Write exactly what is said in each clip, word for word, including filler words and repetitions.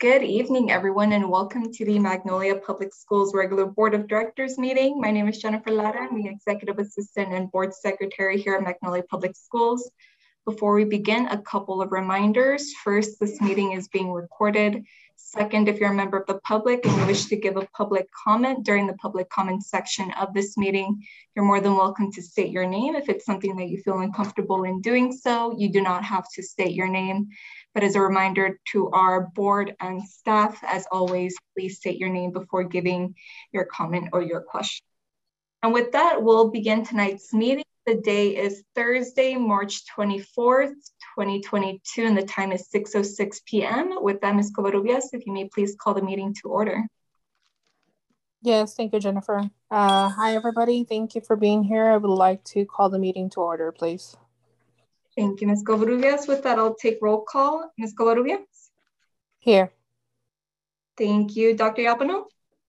Good evening, everyone, and welcome to the Magnolia Public Schools regular Board of Directors meeting. My name is Jennifer Lara. I'm the Executive Assistant and Board Secretary here at Magnolia Public Schools. Before we begin, a couple of reminders. First, this meeting is being recorded. Second, if you're a member of the public and you wish to give a public comment during the public comment section of this meeting, you're more than welcome to state your name. If it's something that you feel uncomfortable in doing so, you do not have to state your name. But as a reminder to our board and staff, as always, please state your name before giving your comment or your question. And with that, we'll begin tonight's meeting. The day is Thursday, March twenty-fourth, twenty twenty-two, and the time is six oh six p m With that, Miz Covarrubias, if you may please call the meeting to order. Yes, thank you, Jennifer. Uh, hi, everybody. Thank you for being here. I would like to call the meeting to order, please. Thank you, Miz Covarrubias. With that, I'll take roll call. Miz Covarrubias? Here. Thank you. Doctor Yapano?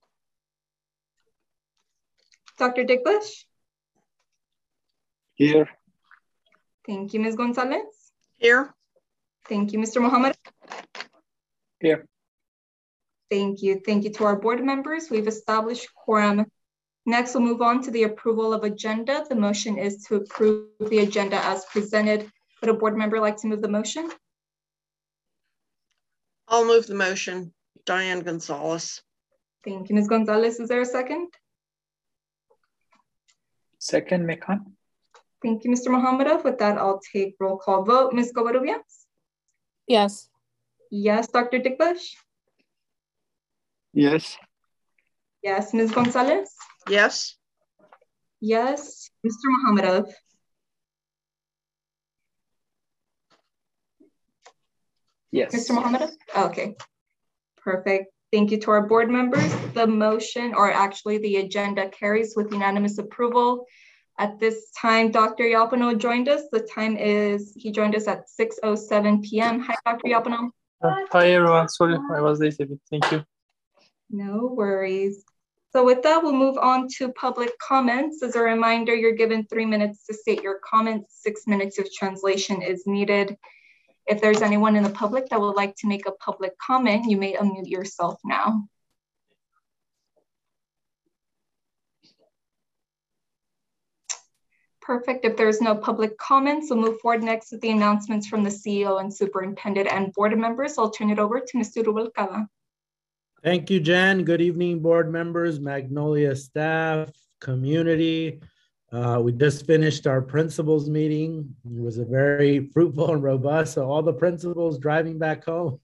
Doctor Dickbush? Here. Thank you, Miz Gonzalez. Here. Thank you, Mister Mohammed. Here. Thank you. Thank you to our board members. We've established quorum. Next, we'll move on to the approval of agenda. The motion is to approve the agenda as presented. Would a board member like to move the motion? I'll move the motion. Diane Gonzalez. Thank you, Miz Gonzalez. Is there a second? Second, Mekhan. Thank you, Mister Mohammadov. With that, I'll take roll call vote. Miz Covarrubias? Yes. Yes, Doctor Dickbush? Yes. Yes, Miz Gonzalez? Yes. Yes, Mister Mohammadov? Yes. Mister Mohammadov? Okay, perfect. Thank you to our board members. The motion, or actually the agenda, carries with unanimous approval. At this time, Doctor Yapano joined us. The time is, he joined us at six oh seven p m Hi, Doctor Yapano. Uh, hi, everyone. Sorry, I was late a bit. Thank you. No worries. So with that, we'll move on to public comments. As a reminder, you're given three minutes to state your comments. Six minutes of translation is needed. If there's anyone in the public that would like to make a public comment, you may unmute yourself now. Perfect. If there's no public comments, we'll move forward next with the announcements from the C E O and superintendent and board members. I'll turn it over to Mister Rubalcaba. Thank you, Jen. Good evening, board members, Magnolia staff, community. Uh, we just finished our principals meeting. It was a very fruitful and robust. So all the principals driving back home.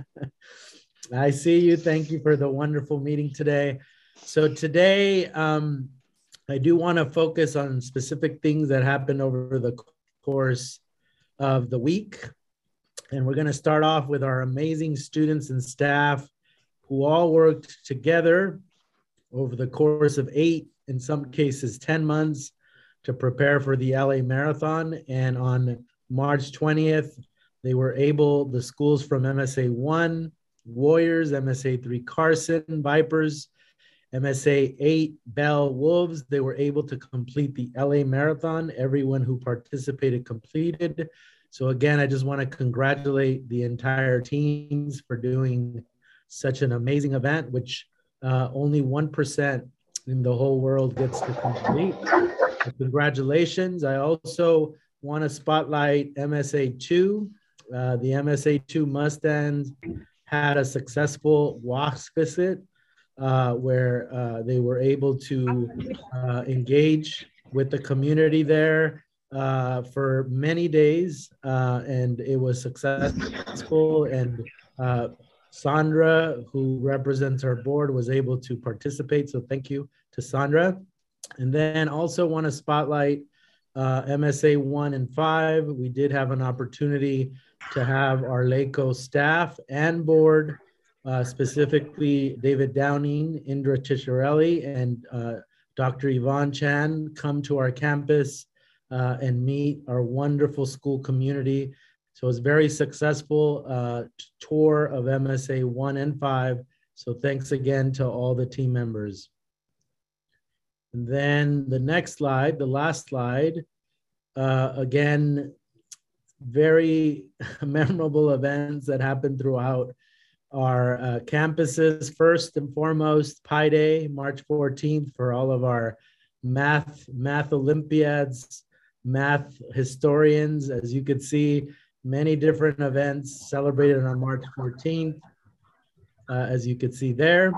I see you. Thank you for the wonderful meeting today. So today, um, I do want to focus on specific things that happened over the course of the week. And we're going to start off with our amazing students and staff who all worked together over the course of eight, in some cases ten months, to prepare for the L A Marathon. And on March twentieth, they were able, the schools from M S A one, Warriors, M S A three, Carson, Vipers, M S A eight, Bell, Wolves, they were able to complete the L A Marathon. Everyone who participated completed. So again, I just want to congratulate the entire teams for doing such an amazing event, which uh, only one percent in the whole world gets to complete. So congratulations. I also want to spotlight M S A two. Uh, the M S A two Mustangs had a successful WASC visit uh, where uh, they were able to uh, engage with the community there uh, for many days, uh, and it was successful. And uh, Sandra, who represents our board, was able to participate. So thank you to Sandra. And then also want to spotlight uh, M S A one and five. We did have an opportunity to have our LACO staff and board, uh, specifically David Downing, Indra Cicciarelli, and uh, Doctor Yvonne Chan, come to our campus uh, and meet our wonderful school community. So it was a very successful uh, tour of M S A one and five. So thanks again to all the team members. And then the next slide, the last slide, uh, again, very memorable events that happened throughout our uh, campuses. First and foremost, Pi Day, March fourteenth, for all of our math, math Olympiads, math historians. As you could see, many different events celebrated on March fourteenth, uh, as you could see there.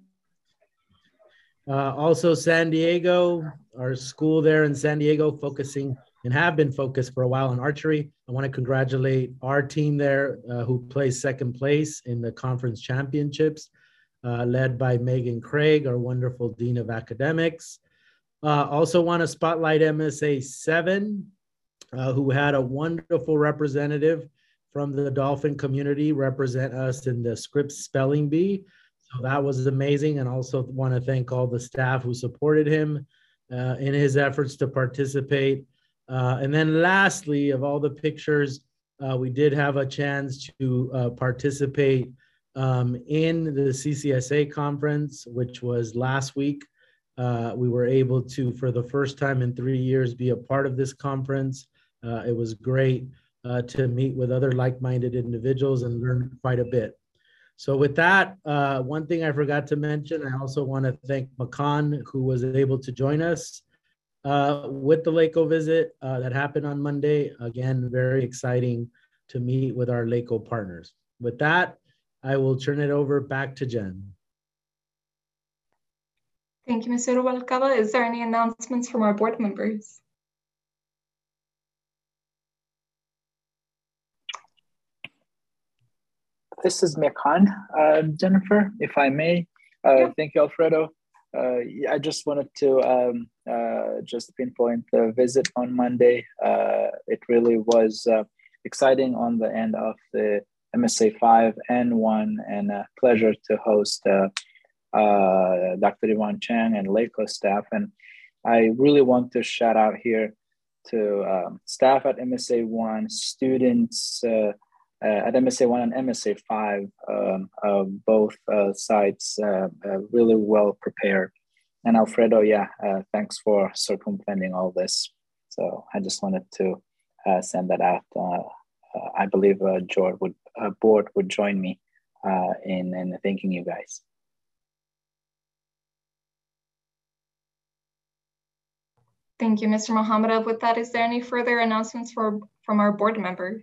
Uh, also, San Diego, our school there in San Diego, focusing and have been focused for a while on archery. I want to congratulate our team there uh, who placed second place in the conference championships, uh, led by Megan Craig, our wonderful Dean of Academics. Uh, also want to spotlight M S A seven, uh, who had a wonderful representative from the Dolphin community represent us in the Scripps Spelling Bee. So that was amazing. And also want to thank all the staff who supported him uh, in his efforts to participate. Uh, and then lastly, of all the pictures, uh, we did have a chance to uh, participate um, in the C C S A conference, which was last week. Uh, we were able to, for the first time in three years, be a part of this conference. Uh, it was great uh, to meet with other like-minded individuals and learn quite a bit. So with that, uh, one thing I forgot to mention, I also want to thank Makan, who was able to join us uh, with the LACO visit uh, that happened on Monday. Again, very exciting to meet with our LACO partners. With that, I will turn it over back to Jen. Thank you, Mister Rubalcaba. Is there any announcements from our board members? This is Mekan, uh, Jennifer, if I may. Uh, yeah. Thank you, Alfredo. Uh, I just wanted to um, uh, just pinpoint the visit on Monday. Uh, it really was uh, exciting on the end of the M S A five and one, and a pleasure to host uh, uh, Doctor Yvonne Chang and LACO staff. And I really want to shout out here to um, staff at M S A one, students uh, uh, at M S A one and M S A five, um, uh, both uh, sites uh, uh, really well prepared. And Alfredo, yeah, uh, thanks for circumventing all this. So I just wanted to uh, send that out. Uh, uh, I believe uh, George would, uh, board would join me uh, in, in thanking you guys. Thank you, Mister Mohammadov. With that, is there any further announcements for, from our board members?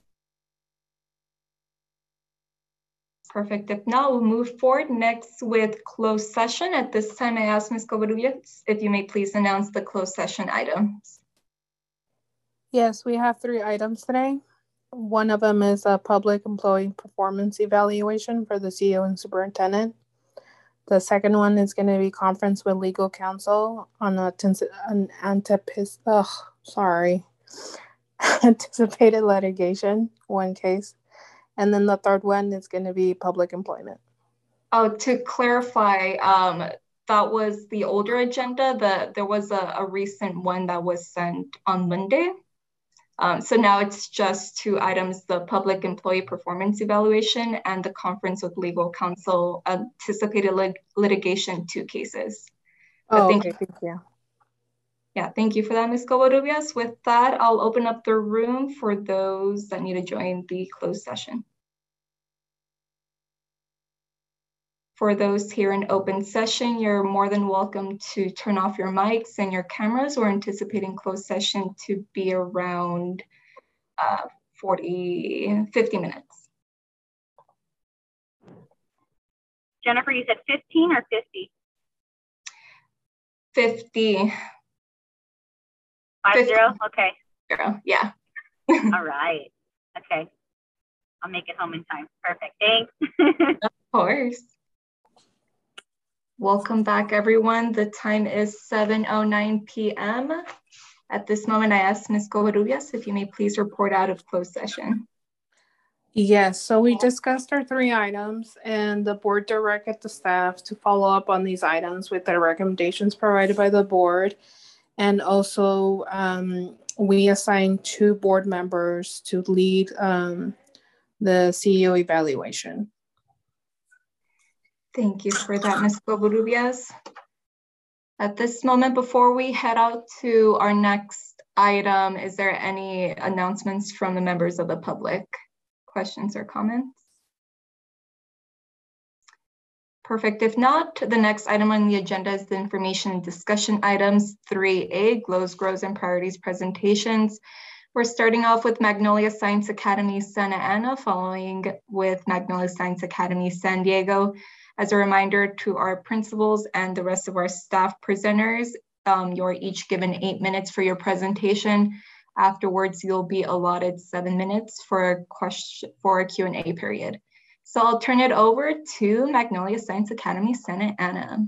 Perfect. If not, we'll move forward next with closed session. At this time, I ask Miz Covarrubias if you may please announce the closed session items. Yes, we have three items today. One of them is a public employee performance evaluation for the C E O and superintendent. The second one is going to be conference with legal counsel on a, an antipis, ugh, sorry, anticipated litigation, one case. And then the third one is going to be public employment. Oh, to clarify, um, that was the older agenda. The, there was a, a recent one that was sent on Monday. Um, so now it's just two items, the public employee performance evaluation and the conference with legal counsel, anticipated lit litigation, two cases. Oh, thank okay, you. thank you. Yeah, thank you for that, Miz Covarrubias. With that, I'll open up the room for those that need to join the closed session. For those here in open session, you're more than welcome to turn off your mics and your cameras. We're anticipating closed session to be around uh, forty, fifty minutes. Jennifer, you said fifteen or fifty? fifty. Five zero? Okay. Zero, yeah. All right. Okay. I'll make it home in time. Perfect. Thanks. Of course. Welcome back, everyone. The time is seven oh nine p m At this moment, I ask Miz Covarrubias if you may please report out of closed session. Yes, so we discussed our three items and the board directed the staff to follow up on these items with the recommendations provided by the board. And also um, we assigned two board members to lead um, the C E O evaluation. Thank you for that, Miz Covarrubias. At this moment, before we head out to our next item, is there any announcements from the members of the public? Questions or comments? Perfect. If not, the next item on the agenda is the information and discussion items. three A, Glows, Grows, and Priorities presentations. We're starting off with Magnolia Science Academy Santa Ana, following with Magnolia Science Academy San Diego. As a reminder to our principals and the rest of our staff presenters, um, you're each given eight minutes for your presentation. Afterwards, you'll be allotted seven minutes for a question for a Q and A period. So I'll turn it over to Magnolia Science Academy Santa Ana.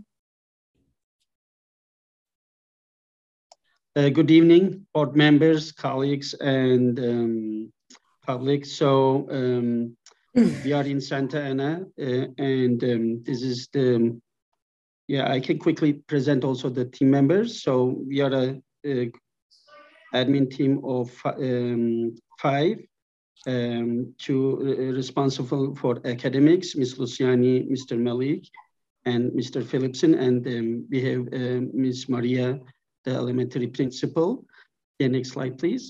Uh, good evening, board members, colleagues, and um, public. So um, we are in Santa Ana, uh, and um, this is the, yeah, I can quickly present also the team members. So we are a, a admin team of um, five, um, two uh, responsible for academics, Miz Luciani, Mister Malik, and Mister Philipson, and um, we have uh, Miz Maria, the elementary principal. The next slide, please.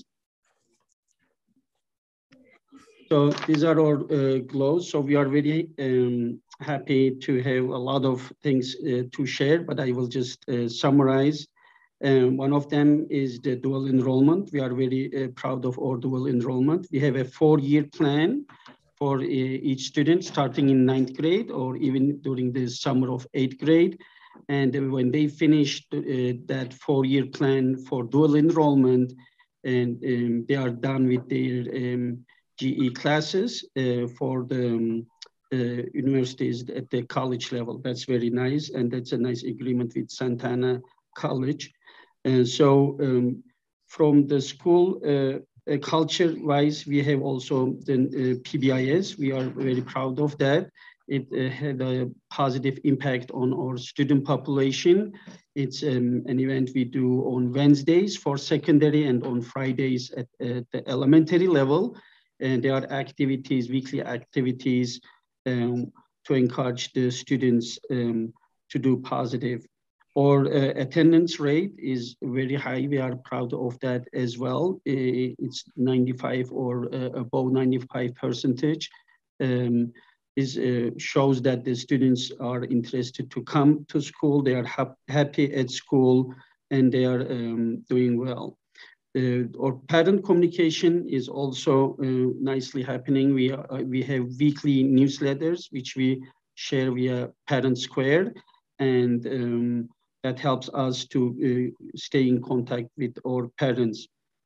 So these are our uh, glows. So we are very um, happy to have a lot of things uh, to share, but I will just uh, summarize. Um, one of them is the dual enrollment. We are very uh, proud of our dual enrollment. We have a four-year plan for uh, each student starting in ninth grade or even during the summer of eighth grade. And when they finish uh, that four-year plan for dual enrollment, and um, they are done with their um, G E classes uh, for the um, uh, universities at the college level. That's very nice, and that's a nice agreement with Santa Ana College. And so um, from the school uh, uh, culture-wise, we have also the uh, P B I S. We are very proud of that. It uh, had a positive impact on our student population. It's um, an event we do on Wednesdays for secondary and on Fridays at, at the elementary level. And there are activities, weekly activities um, to encourage the students um, to do positive. Our uh, attendance rate is very high. We are proud of that as well. It's ninety-five or uh, above ninety-five percentage. Um, This uh, shows that the students are interested to come to school. They are ha happy at school, and they are um, doing well. Uh, our parent communication is also uh, nicely happening. We, are, uh, we have weekly newsletters, which we share via Parent Square, and um, that helps us to uh, stay in contact with our parents.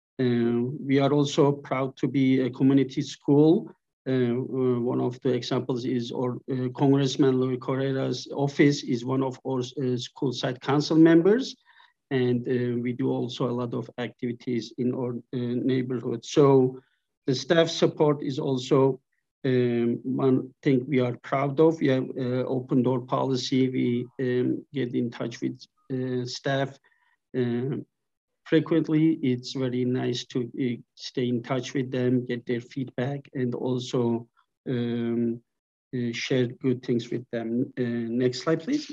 Uh, we are also proud to be a community school. Uh, uh, one of the examples is our uh, Congressman Louis Correra's office is one of our uh, school site council members, and uh, we do also a lot of activities in our uh, neighborhood. So the staff support is also um, one thing we are proud of. We have uh, open door policy. We um, get in touch with uh, staff uh, frequently. It's very nice to uh, stay in touch with them, get their feedback, and also um, uh, share good things with them. Uh, next slide, please.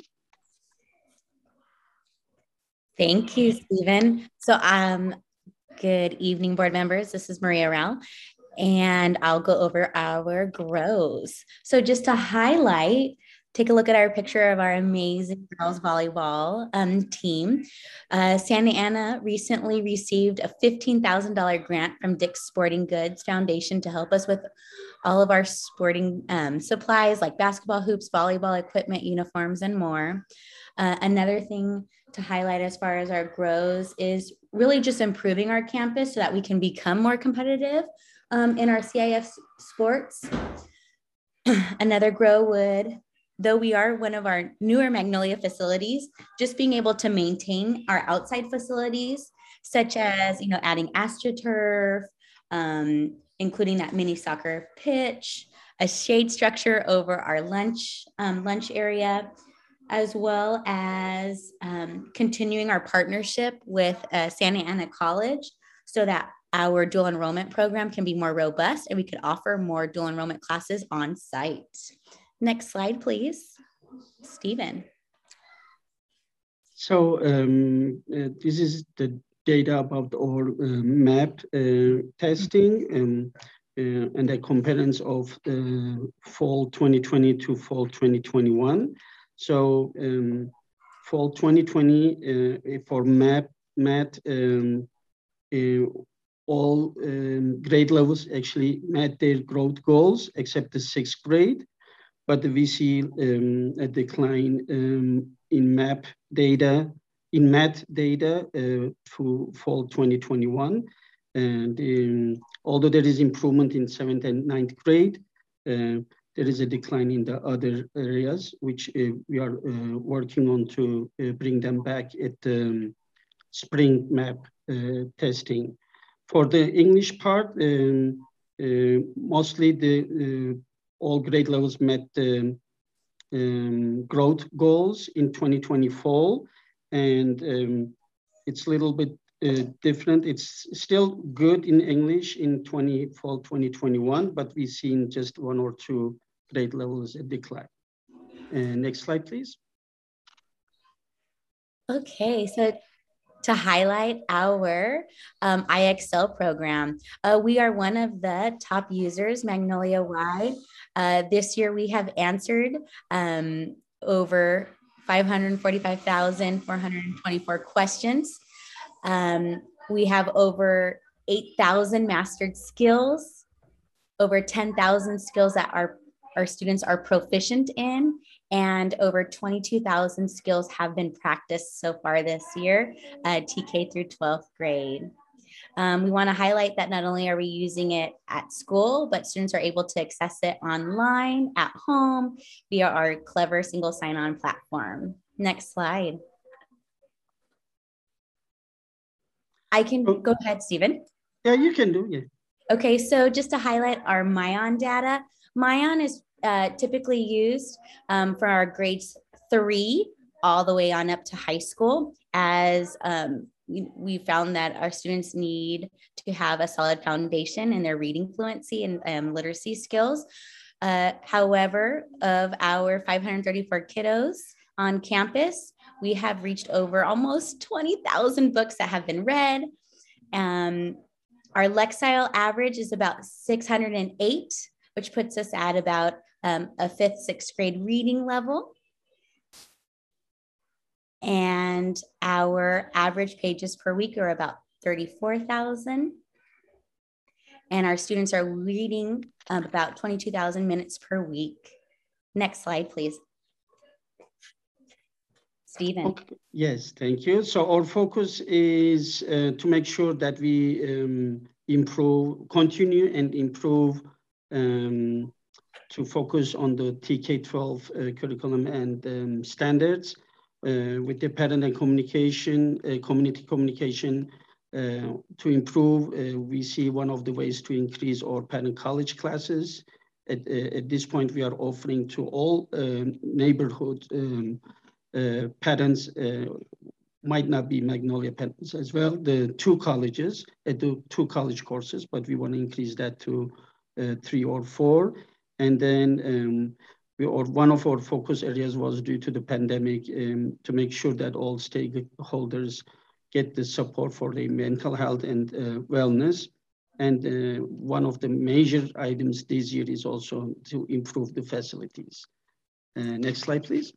Thank you, Stephen. So um, good evening, board members. This is Maria Rao, and I'll go over our grows. So just to highlight, take a look at our picture of our amazing girls volleyball um, team. Uh, Santa Ana recently received a fifteen thousand dollar grant from Dick's Sporting Goods Foundation to help us with all of our sporting um, supplies like basketball hoops, volleyball equipment, uniforms, and more. Uh, another thing to highlight as far as our grows is really just improving our campus so that we can become more competitive um, in our C I F sports. Another grow would, though we are one of our newer Magnolia facilities, just being able to maintain our outside facilities, such as, you know, adding AstroTurf, um, including that mini soccer pitch, a shade structure over our lunch, um, lunch area, as well as um, continuing our partnership with uh, Santa Ana College so that our dual enrollment program can be more robust and we could offer more dual enrollment classes on site. Next slide, please. Stephen. So um, uh, this is the data about our uh, map uh, testing and, uh, and the comparison of uh, fall twenty twenty to fall twenty twenty-one. So um, fall twenty twenty uh, for map, math, um, uh, all um, grade levels actually met their growth goals except the sixth grade, but we see um, a decline um, in map data, in math data uh, for fall twenty twenty-one. And um, although there is improvement in seventh and ninth grade, uh, there is a decline in the other areas, which uh, we are uh, working on to uh, bring them back at the um, spring map uh, testing. For the English part, um, uh, mostly the uh, all grade levels met the um, growth goals in twenty twenty fall, and um, it's a little bit uh, different. It's still good in English in twenty fall twenty twenty-one, but we've seen just one or two grade levels a decline. And next slide, please. Okay, so to highlight our um, I X L program, uh, we are one of the top users Magnolia-wide. Uh, this year we have answered um, over five hundred forty-five thousand four hundred twenty-four questions. Um, we have over eight thousand mastered skills, over ten thousand skills that our, our students are proficient in, and over twenty-two thousand skills have been practiced so far this year, uh, T K through twelfth grade. Um, we want to highlight that not only are we using it at school, but students are able to access it online, at home, via our clever single sign-on platform. Next slide. I can go ahead, Stephen. Yeah, you can do, yeah. Okay, so just to highlight our MION data, MION is uh, typically used um, for our grades three all the way on up to high school, as um, we, we found that our students need to have a solid foundation in their reading fluency and um, literacy skills. Uh, however, of our five hundred thirty-four kiddos on campus, we have reached over almost twenty thousand books that have been read. Um, our Lexile average is about six hundred eight, which puts us at about um, a fifth, sixth grade reading level. And our average pages per week are about thirty-four thousand. And our students are reading um, about twenty-two thousand minutes per week. Next slide, please. Stephen. Okay. Yes, thank you. So our focus is uh, to make sure that we um, improve, continue and improve um, to focus on the T K twelve uh, curriculum and um, standards uh, with the parent and communication, uh, community communication uh, to improve. Uh, we see one of the ways to increase our parent college classes. At, uh, at this point, we are offering to all uh, neighborhood um, Uh, parents, uh, might not be Magnolia parents as well, the two colleges, uh, do two college courses, but we want to increase that to uh, three or four. And then um, we, or one of our focus areas was due to the pandemic um, to make sure that all stakeholders get the support for their mental health and uh, wellness. And uh, one of the major items this year is also to improve the facilities. Uh, next slide, please.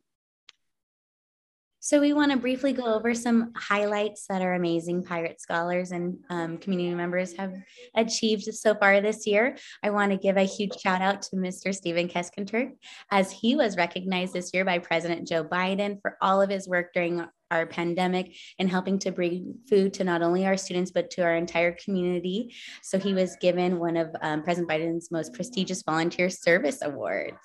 So we want to briefly go over some highlights that our amazing Pirate Scholars and um, community members have achieved so far this year. I want to give a huge shout out to Mister Stephen Keskenturk, as he was recognized this year by President Joe Biden for all of his work during our pandemic and helping to bring food to not only our students, but to our entire community. So he was given one of um, President Biden's most prestigious volunteer service awards.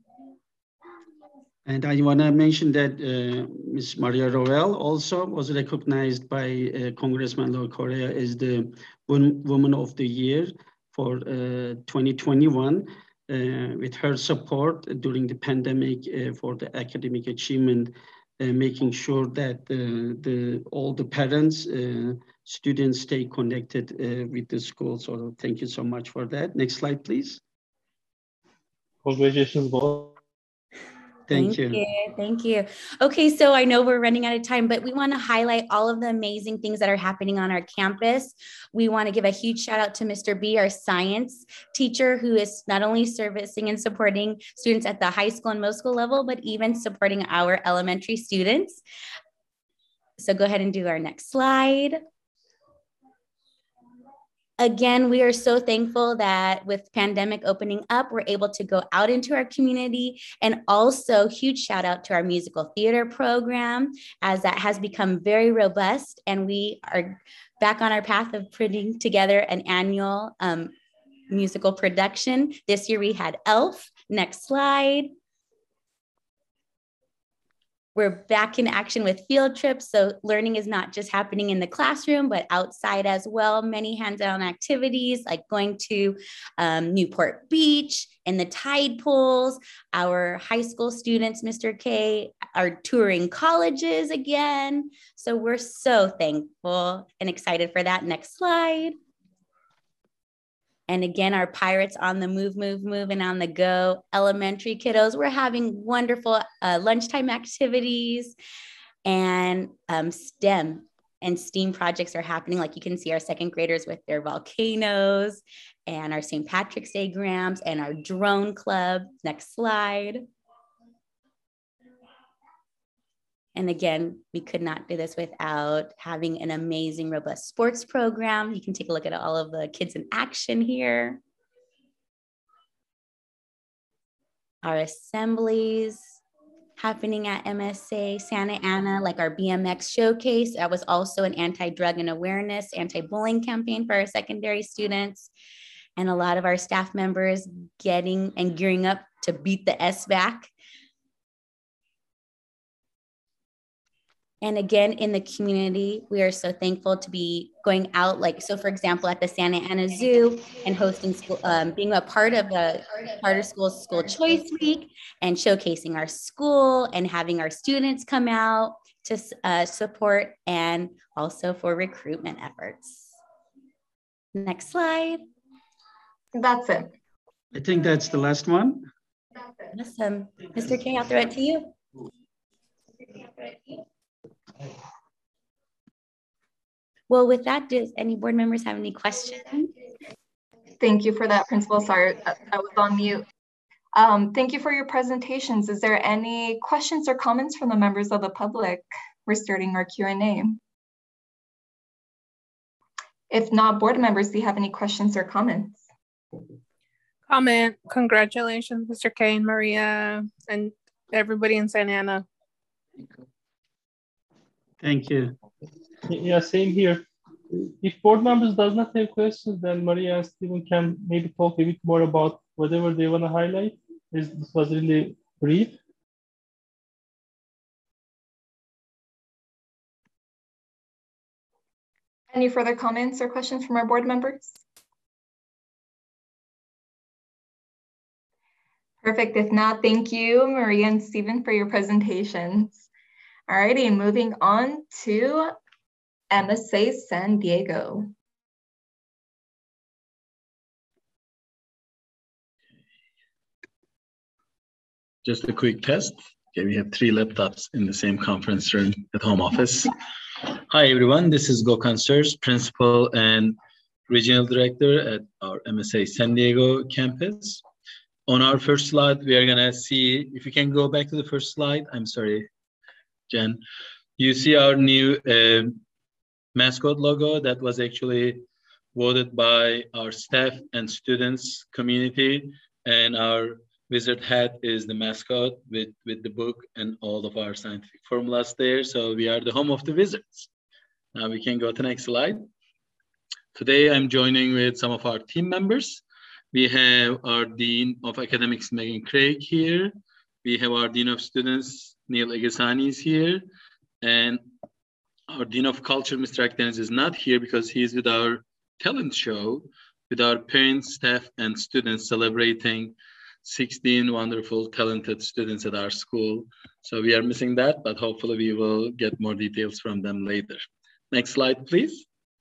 And I want to mention that uh, Miz Maria Roel also was recognized by uh, Congressman Lloyd Correa as the Woman of the Year for uh, twenty twenty-one, uh, with her support during the pandemic uh, for the academic achievement, uh, making sure that uh, the all the parents, uh, students stay connected uh, with the school. So thank you so much for that. Next slide, please. Congratulations, both. Thank, Thank you. you. Thank you. Okay, so I know we're running out of time, but we want to highlight all of the amazing things that are happening on our campus. We want to give a huge shout out to Mister B, our science teacher, who is not only servicing and supporting students at the high school and middle school level, but even supporting our elementary students. So go ahead and do our next slide. Again, we are so thankful that with pandemic opening up, we're able to go out into our community, and also huge shout out to our musical theater program, as that has become very robust, and we are back on our path of putting together an annual um, musical production. This year we had Elf. Next slide. We're back in action with field trips. So learning is not just happening in the classroom, but outside as well. Many hands-on activities like going to um, Newport Beach and the tide pools. Our high school students, Mister K, are touring colleges again. So we're so thankful and excited for that. Next slide. And again, our Pirates on the move, move, move, and on the go. Elementary kiddos, we're having wonderful uh, lunchtime activities, and um, STEM and STEAM projects are happening. Like you can see our second graders with their volcanoes and our Saint Patrick's Day grams and our drone club. Next slide. And again, we could not do this without having an amazing, robust sports program. You can take a look at all of the kids in action here. Our assemblies happening at M S A Santa Ana, like our B M X showcase. That was also an anti-drug and awareness, anti-bullying campaign for our secondary students. And a lot of our staff members getting and gearing up to beat the S B A C. And again, in the community, we are so thankful to be going out, like, so for example, at the Santa Ana Zoo and hosting school, um, being a part of the Charter School School Choice Week and showcasing our school and having our students come out to uh, support, and also for recruitment efforts. Next slide. That's it. I think that's the last one. Awesome. Mister K, I'll throw it to you. Well, with that, does any board members have any questions? Thank you for that, Principal. Sorry, I was on mute. Um, thank you for your presentations. Is there any questions or comments from the members of the public? We're starting our Q and A. If not, board members, do you have any questions or comments? Comment. Congratulations, Mister K and Maria and everybody in Santa Ana. Thank you. Yeah, same here. If board members does not have questions, then Maria and Stephen can maybe talk a bit more about whatever they want to highlight. This, this was really brief. Any further comments or questions from our board members? Perfect. If not, thank you, Maria and Stephen, for your presentations. All righty, moving on to M S A San Diego. Just a quick test. Okay, we have three laptops in the same conference room at home office. Hi, everyone. This is Gokhan Surs, Principal and Regional Director at our M S A San Diego campus. On our first slide, we are going to see, if you can go back to the first slide. I'm sorry, Jen. You see our new uh, mascot logo that was actually voted by our staff and students community, and our wizard hat is the mascot with, with the book and all of our scientific formulas there. So we are the home of the wizards. Now we can go to the next slide. Today I'm joining with some of our team members. We have our Dean of Academics, Megan Craig, here. We have our Dean of Students, Neil Egesani, is here. And our Dean of Culture, Mister Akdeniz, is not here because he's with our talent show with our parents, staff, and students celebrating sixteen wonderful, talented students at our school. So we are missing that, but hopefully we will get more details from them later. Next slide, please.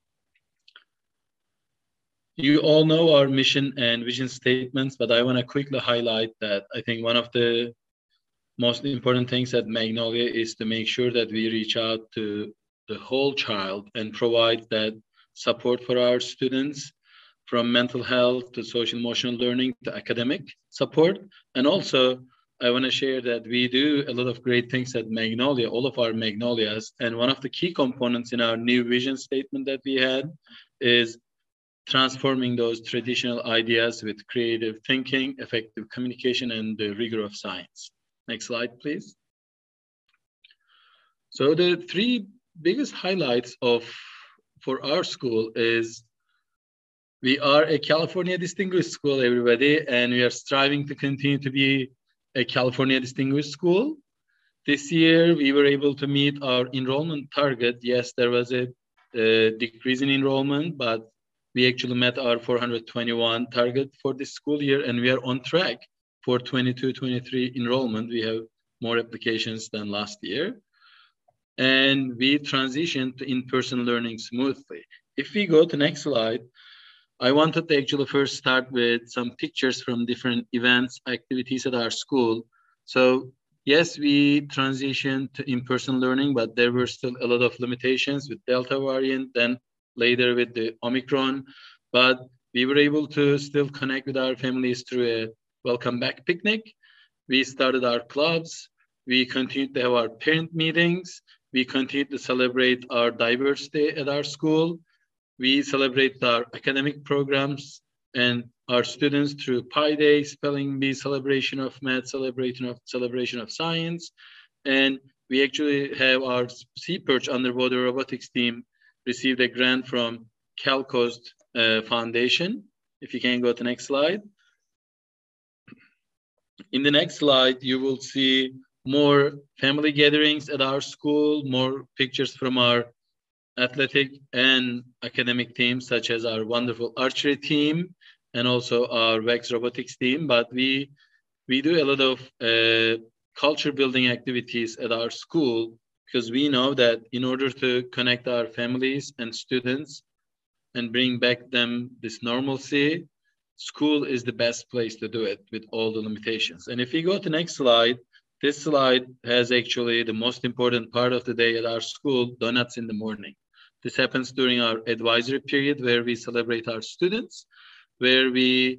You all know our mission and vision statements, but I want to quickly highlight that I think one of the most important things at Magnolia is to make sure that we reach out to the whole child and provide that support for our students, from mental health to social emotional learning to academic support. And also, I want to share that we do a lot of great things at Magnolia, all of our Magnolias. And one of the key components in our new vision statement that we had is transforming those traditional ideas with creative thinking, effective communication, and the rigor of science. Next slide, please. So the three biggest highlights of for our school is we are a California Distinguished School, everybody, and we are striving to continue to be a California Distinguished School. This year, we were able to meet our enrollment target. Yes, there was a, a decrease in enrollment, but we actually met our four hundred twenty-one target for this school year, and we are on track for twenty-two twenty-three enrollment. We have more applications than last year. And we transitioned to in-person learning smoothly. If we go to next slide, I wanted to actually first start with some pictures from different events, activities at our school. So yes, we transitioned to in-person learning, but there were still a lot of limitations with Delta variant, then later with the Omicron. But we were able to still connect with our families through a welcome back picnic. We started our clubs. We continued to have our parent meetings. We continued to celebrate our diversity at our school. We celebrate our academic programs and our students through Pi Day, Spelling Bee, celebration of math, celebration of celebration of science. And we actually have our Sea Perch underwater robotics team received a grant from CalCoast uh, Foundation. If you can go to the next slide. In the next slide, you will see more family gatherings at our school, more pictures from our athletic and academic teams, such as our wonderful archery team and also our W E X robotics team. But we, we do a lot of uh, culture building activities at our school, because we know that in order to connect our families and students and bring back them this normalcy, school is the best place to do it with all the limitations. And if we go to the next slide, this slide has actually the most important part of the day at our school, donuts in the morning. This happens during our advisory period where we celebrate our students, where we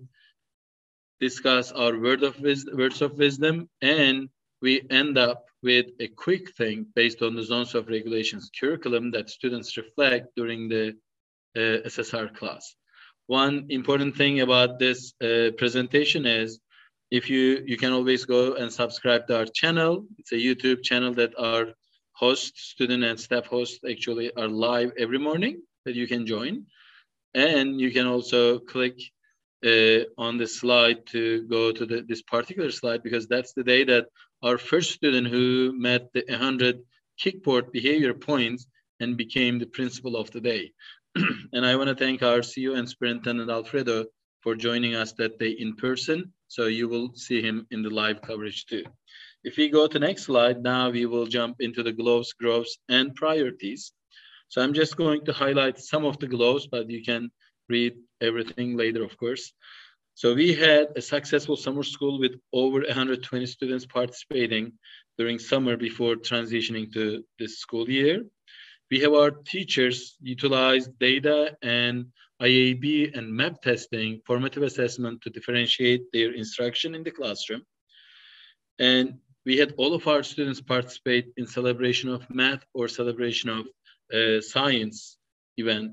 discuss our word of wisdom, words of wisdom, and we end up with a quick thing based on the Zones of Regulations curriculum that students reflect during the uh, S S R class. One important thing about this uh, presentation is if you, you can always go and subscribe to our channel. It's a YouTube channel that our hosts, student and staff hosts actually are live every morning that you can join. And you can also click uh, on the slide to go to the, this particular slide, because that's the day that our first student who met the one hundred kickboard behavior points and became the principal of the day. And I want to thank our C E O and Superintendent Alfredo for joining us that day in person. So you will see him in the live coverage too. If we go to the next slide, now we will jump into the goals, growths, and priorities. So I'm just going to highlight some of the goals, but you can read everything later, of course. So we had a successful summer school with over one hundred twenty students participating during summer before transitioning to this school year. We have our teachers utilize data and I A B and map testing, formative assessment to differentiate their instruction in the classroom. And we had all of our students participate in celebration of math or celebration of uh, science event.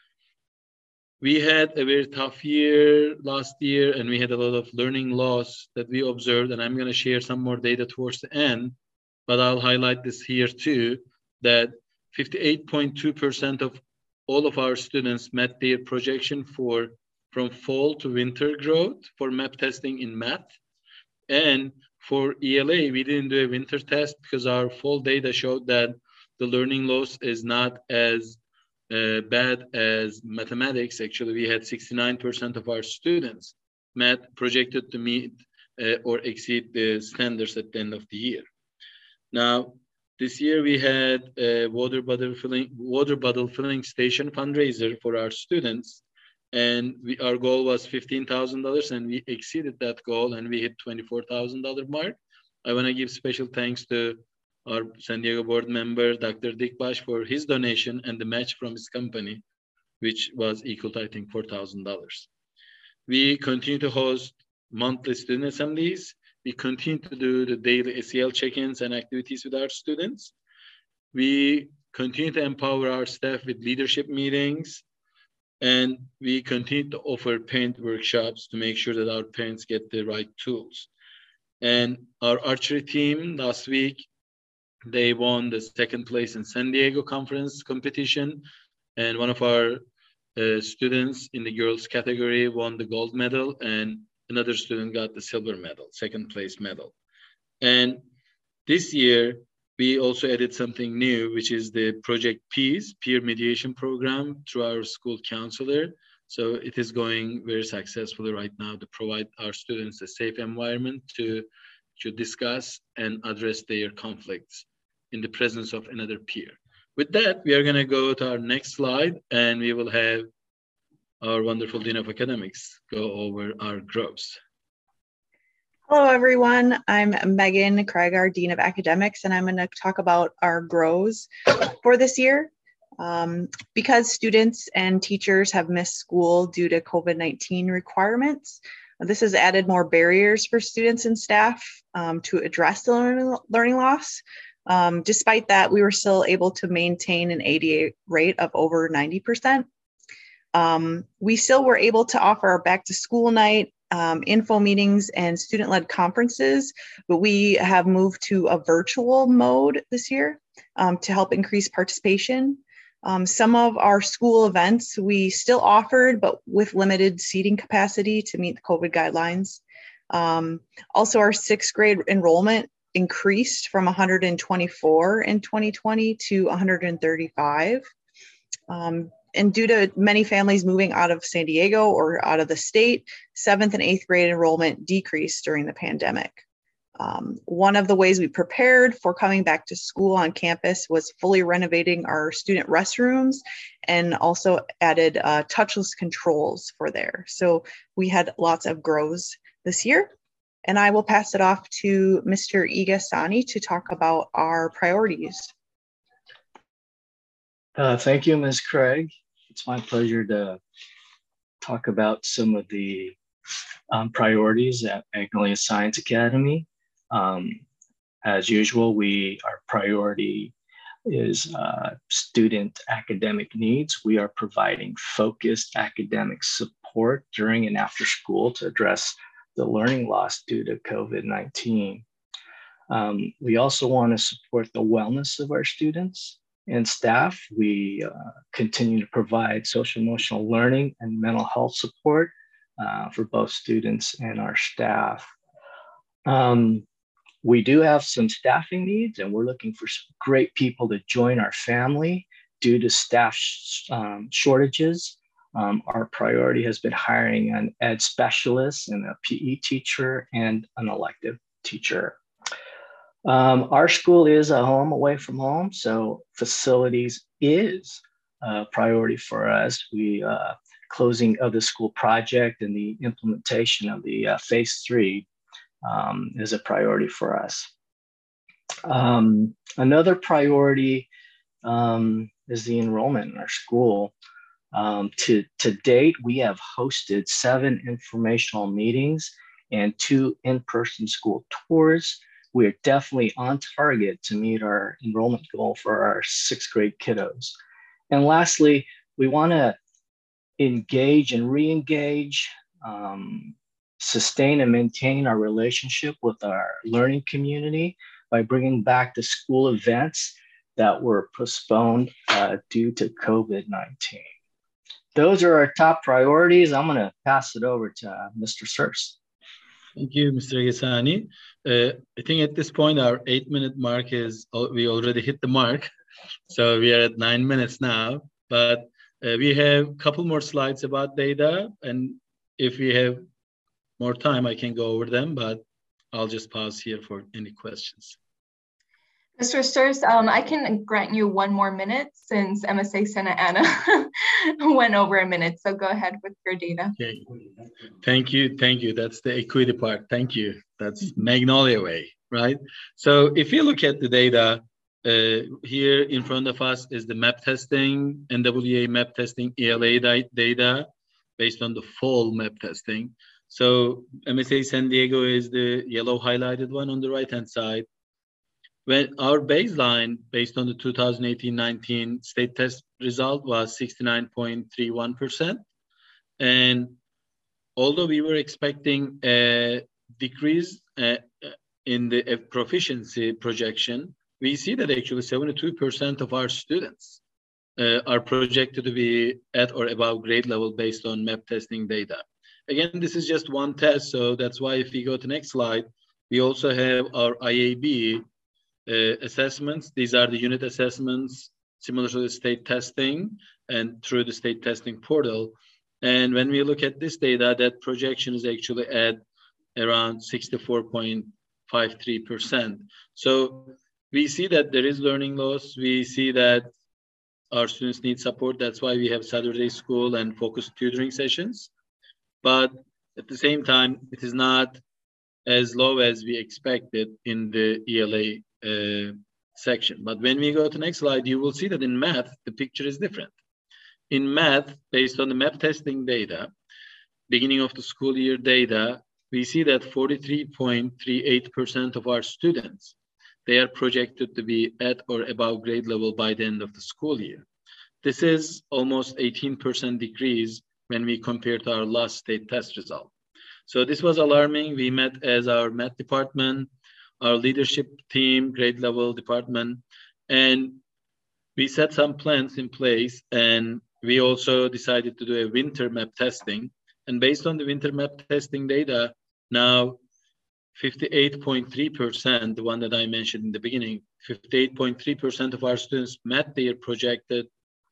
We had a very tough year last year, and we had a lot of learning loss that we observed, and I'm gonna share some more data towards the end, but I'll highlight this here too, that fifty-eight point two percent of all of our students met their projection for from fall to winter growth for map testing in math. And for E L A, we didn't do a winter test because our fall data showed that the learning loss is not as uh, bad as mathematics. Actually, we had sixty-nine percent of our students math projected to meet uh, or exceed the standards at the end of the year. Now, this year we had a water bottle filling, water bottle filling station fundraiser for our students. And we, our goal was fifteen thousand dollars, and we exceeded that goal, and we hit twenty-four thousand dollars mark. I want to give special thanks to our San Diego board member, Doctor Dick Bosch, for his donation and the match from his company, which was equal to, I think, four thousand dollars. We continue to host monthly student assemblies. We continue to do the daily S E L check-ins and activities with our students. We continue to empower our staff with leadership meetings, and we continue to offer parent workshops to make sure that our parents get the right tools. And our archery team last week, they won the second place in San Diego conference competition. And one of our uh, students in the girls category won the gold medal, and another student got the silver medal, second place medal. And this year, we also added something new, which is the Project Peace, peer mediation program through our school counselor. So it is going very successfully right now to provide our students a safe environment to, to discuss and address their conflicts in the presence of another peer. With that, we are gonna go to our next slide, and we will have our wonderful Dean of Academics go over our growths. Hello, everyone. I'm Megan Craig, our Dean of Academics, and I'm going to talk about our grows for this year. Um, because students and teachers have missed school due to COVID nineteen requirements, this has added more barriers for students and staff um, to address the learning, learning loss. Um, despite that, we were still able to maintain an A D A rate of over ninety percent. Um, we still were able to offer our back to school night, um, info meetings, and student-led conferences, but we have moved to a virtual mode this year um, to help increase participation. Um, some of our school events we still offered, but with limited seating capacity to meet the COVID guidelines. Um, also, our sixth grade enrollment increased from one hundred twenty-four in twenty twenty to one hundred thirty-five. Um, And due to many families moving out of San Diego or out of the state, seventh and eighth grade enrollment decreased during the pandemic. Um, one of the ways we prepared for coming back to school on campus was fully renovating our student restrooms and also added uh, touchless controls for there. So we had lots of grows this year. And I will pass it off to Mister Igasani to talk about our priorities. Uh, thank you, Miz Craig. It's my pleasure to talk about some of the um, priorities at Magnolia Science Academy. Um, as usual, we our priority is uh, student academic needs. We are providing focused academic support during and after school to address the learning loss due to COVID nineteen. Um, we also want to support the wellness of our students and staff. We uh, continue to provide social emotional learning and mental health support uh, for both students and our staff. Um, we do have some staffing needs, and we're looking for some great people to join our family due to staff sh um, shortages. Um, our priority has been hiring an ed specialist and a P E teacher and an elective teacher. Um, our school is a home away from home, so facilities is a priority for us. We uh, closing of the school project and the implementation of the uh, phase three um, is a priority for us. Um, another priority um, is the enrollment in our school. Um, to, to date, we have hosted seven informational meetings and two in-person school tours. We are definitely on target to meet our enrollment goal for our sixth grade kiddos. And lastly, we want to engage and re-engage, um, sustain and maintain our relationship with our learning community by bringing back the school events that were postponed uh, due to COVID nineteen. Those are our top priorities. I'm going to pass it over to uh, Mister Surs. Thank you, Mister Igasani. Uh, I think at this point, our eight minute mark is, we already hit the mark. So we are at nine minutes now, but uh, we have a couple more slides about data. And if we have more time, I can go over them, but I'll just pause here for any questions. Mister Surs, um, I can grant you one more minute since M S A Santa Ana went over a minute. So go ahead with your data. Okay. Thank you. Thank you. That's the equity part. Thank you. That's Magnolia way. right? So if you look at the data, uh, here in front of us is the map testing, N W A map testing, E L A data based on the fall map testing. So M S A San Diego is the yellow highlighted one on the right-hand side. When our baseline based on the two thousand eighteen nineteen state test result was sixty-nine point three one percent. And although we were expecting a decrease uh, in the uh, proficiency projection, we see that actually seventy-two percent of our students uh, are projected to be at or above grade level based on map testing data. Again, this is just one test, so that's why if we go to the next slide, we also have our I A B uh, assessments. These are the unit assessments similar to the state testing and through the state testing portal. And when we look at this data, that projection is actually at around sixty-four point five three percent. So we see that there is learning loss. We see that our students need support. That's why we have Saturday school and focused tutoring sessions. But at the same time, it is not as low as we expected in the E L A uh, section. But when we go to the next slide, you will see that in math, the picture is different. In math, based on the map testing data, beginning of the school year data, we see that forty-three point three eight percent of our students, they are projected to be at or above grade level by the end of the school year. This is almost eighteen percent decrease when we compare to our last state test result. So this was alarming. We met as our math department, our leadership team, grade level department, and we set some plans in place, and we also decided to do a winter map testing. And based on the winter map testing data, now fifty-eight point three percent, the one that I mentioned in the beginning, fifty-eight point three percent of our students met their projected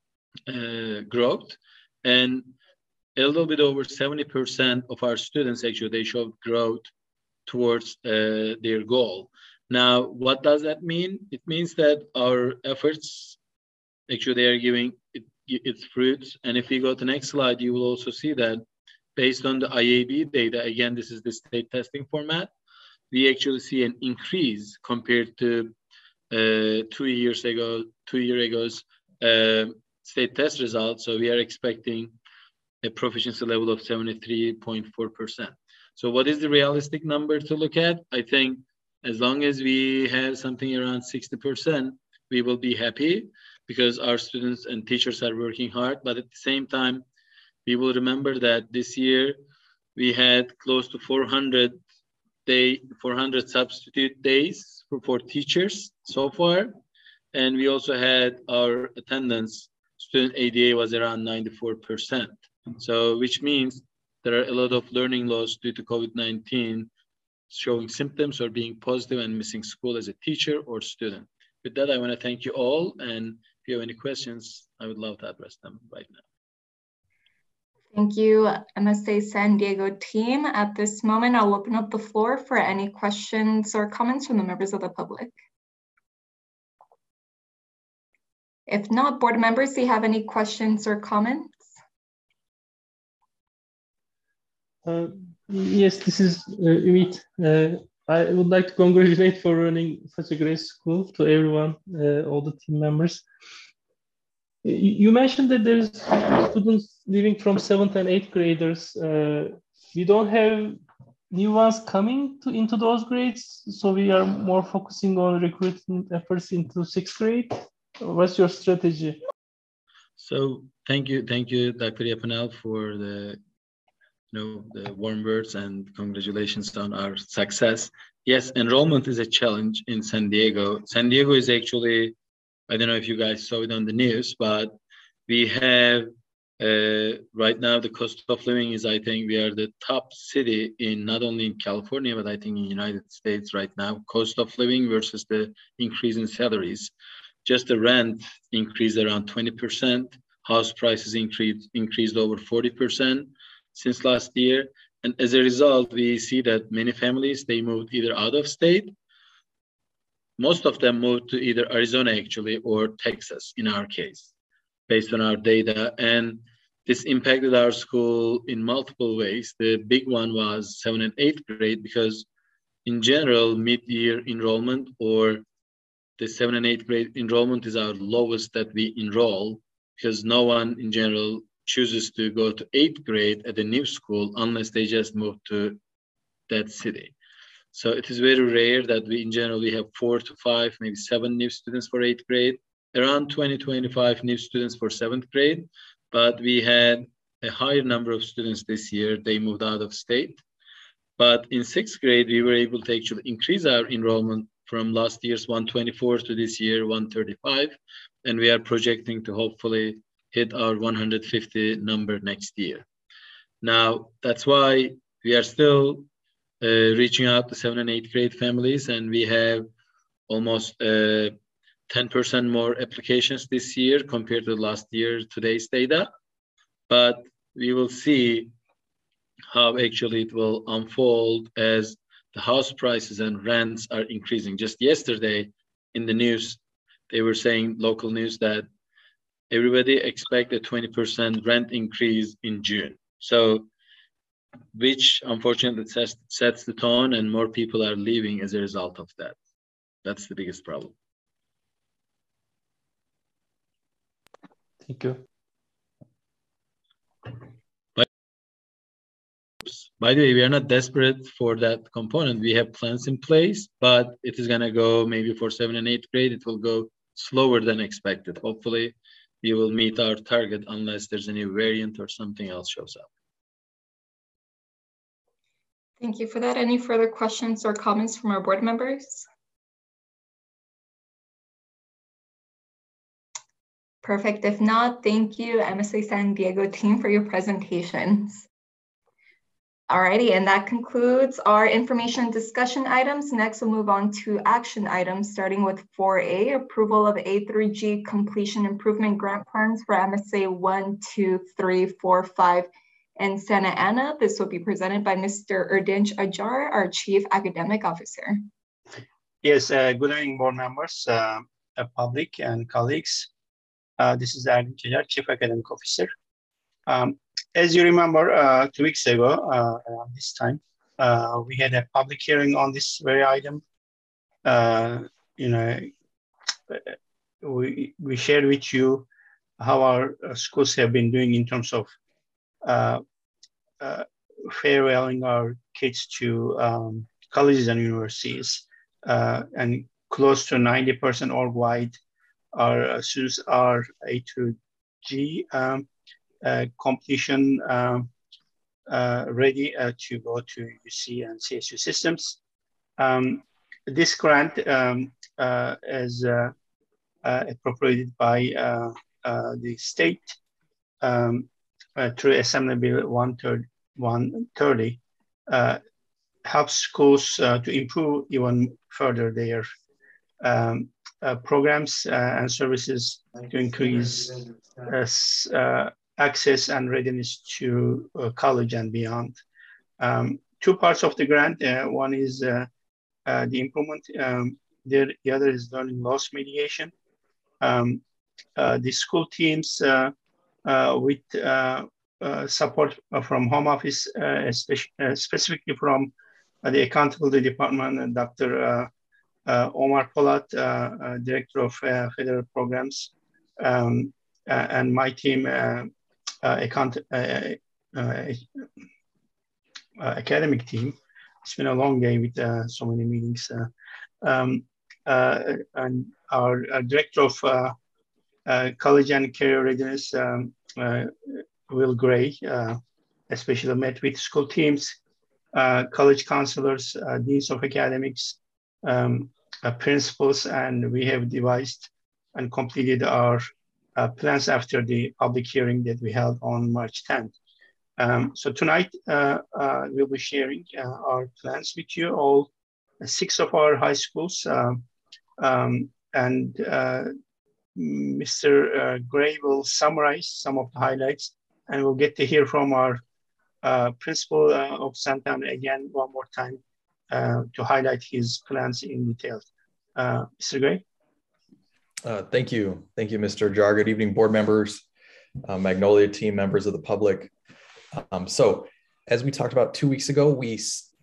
uh, growth. And a little bit over seventy percent of our students, actually, they showed growth towards uh, their goal. Now, what does that mean? It means that our efforts, actually, they are giving it, its fruits. And if we go to the next slide, you will also see that based on the I A B data, again, this is the state testing format, we actually see an increase compared to uh, two years ago, two year ago's uh, state test results. So we are expecting a proficiency level of seventy-three point four percent. So what is the realistic number to look at? I think as long as we have something around sixty percent, we will be happy because our students and teachers are working hard. But at the same time, we will remember that this year we had close to four hundred day, four hundred substitute days for, for teachers so far. And we also had our attendance, student A D A was around ninety-four percent. So which means there are a lot of learning loss due to COVID nineteen, showing symptoms or being positive and missing school as a teacher or student. With that, I want to thank you all. And if you have any questions, I would love to address them right now. Thank you, M S A San Diego team. At this moment, I'll open up the floor for any questions or comments from the members of the public. If not, board members, do you have any questions or comments? Uh, yes, this is uh, Ümit. Uh, I would like to congratulate for running such a great school to everyone, uh, all the team members. You, you mentioned that there's students leaving from seventh and eighth graders. Uh, we don't have new ones coming to into those grades, so we are more focusing on recruitment efforts into sixth grade. What's your strategy? So thank you, thank you, Doctor Yapanel, for the you know the warm words and congratulations on our success. Yes, enrollment is a challenge in San Diego. San Diego is actually, I don't know if you guys saw it on the news, but we have uh, right now the cost of living is, I think we are the top city in not only in California, but I think in the United States right now, cost of living versus the increase in salaries. Just the rent increased around twenty percent. House prices increased, increased over forty percent since last year. And as a result, we see that many families, they moved either out of state. Most of them moved to either Arizona actually, or Texas in our case, based on our data. And this impacted our school in multiple ways. The big one was seventh and eighth grade, because in general, mid-year enrollment or the seventh and eighth grade enrollment is our lowest that we enroll, because no one in general chooses to go to eighth grade at a new school unless they just move to that city. So it is very rare that we, in general, we have four to five, maybe seven new students for eighth grade, around twenty, twenty-five new students for seventh grade. But we had a higher number of students this year. They moved out of state. But in sixth grade, we were able to actually increase our enrollment from last year's one twenty-four to this year one thirty-five. And we are projecting to hopefully hit our one hundred fifty number next year. Now, that's why we are still uh, reaching out to seventh and eighth grade families, and we have almost uh, ten percent more applications this year compared to last year, today's data. But we will see how actually it will unfold as the house prices and rents are increasing. Just yesterday in the news, they were saying, local news, that everybody expect a twenty percent rent increase in June. So, which unfortunately sets, sets the tone, and more people are leaving as a result of that. That's the biggest problem. Thank you. But, by the way, we are not desperate for that component. We have plans in place, but it is gonna go maybe for seventh and eighth grade, it will go slower than expected. Hopefully, we will meet our target unless there's a new variant or something else shows up. Thank you for that. Any further questions or comments from our board members? Perfect. If not, thank you, M S A San Diego team, for your presentations. Alrighty, and that concludes our information discussion items. Next, we'll move on to action items, starting with four A, approval of A through G completion improvement grant plans for M S A one, two, three, four, five, and Santa Ana. This will be presented by Mister Erdinç Acar, our Chief Academic Officer. Yes, uh, good evening, board members, uh, uh, public, and colleagues. Uh, this is Erdinç Acar, Chief Academic Officer. Um, as you remember, uh, two weeks ago, uh, around this time, uh, we had a public hearing on this very item. Uh, you know, we, we shared with you how our uh, schools have been doing in terms of uh, uh, farewelling our kids to um, colleges and universities, uh, and close to ninety percent org-wide, our students are A through G um, uh, completion um, uh, ready uh, to go to U C and C S U systems. Um, this grant um, uh, is uh, uh, appropriated by uh, uh, the state um, uh, through Assembly Bill one thirty, uh, helps schools uh, to improve even further their um, uh, programs uh, and services to increase uh, uh, access and readiness to uh, college and beyond. Um, two parts of the grant. Uh, one is uh, uh, the improvement. Um, the, the other is learning loss mediation. Um, uh, the school teams uh, uh, with uh, uh, support from home office, uh, especially, uh, specifically from uh, the accountability department, and Doctor Uh, uh, Omar Polat, uh, uh, Director of uh, Federal Programs, um, uh, and my team, uh, uh, account, uh, uh, uh, academic team. It's been a long day with uh, so many meetings. Uh, um, uh, and our, our Director of uh, uh, College and Career Readiness, um, uh, Will Gray, uh, especially met with school teams, uh, college counselors, uh, deans of academics, um, uh, principals, and we have devised and completed our uh, plans after the public hearing that we held on March tenth. Um, so tonight, uh, uh, we'll be sharing uh, our plans with you, all six of our high schools. Uh, um, and uh, Mister Uh, Gray will summarize some of the highlights, and we'll get to hear from our uh, principal uh, of Santa Ana again one more time uh, to highlight his plans in detail. Uh, Mister Gray? Uh, thank you. Thank you, Mister Acar. Good evening, board members, uh, Magnolia team, members of the public. Um, so as we talked about two weeks ago, we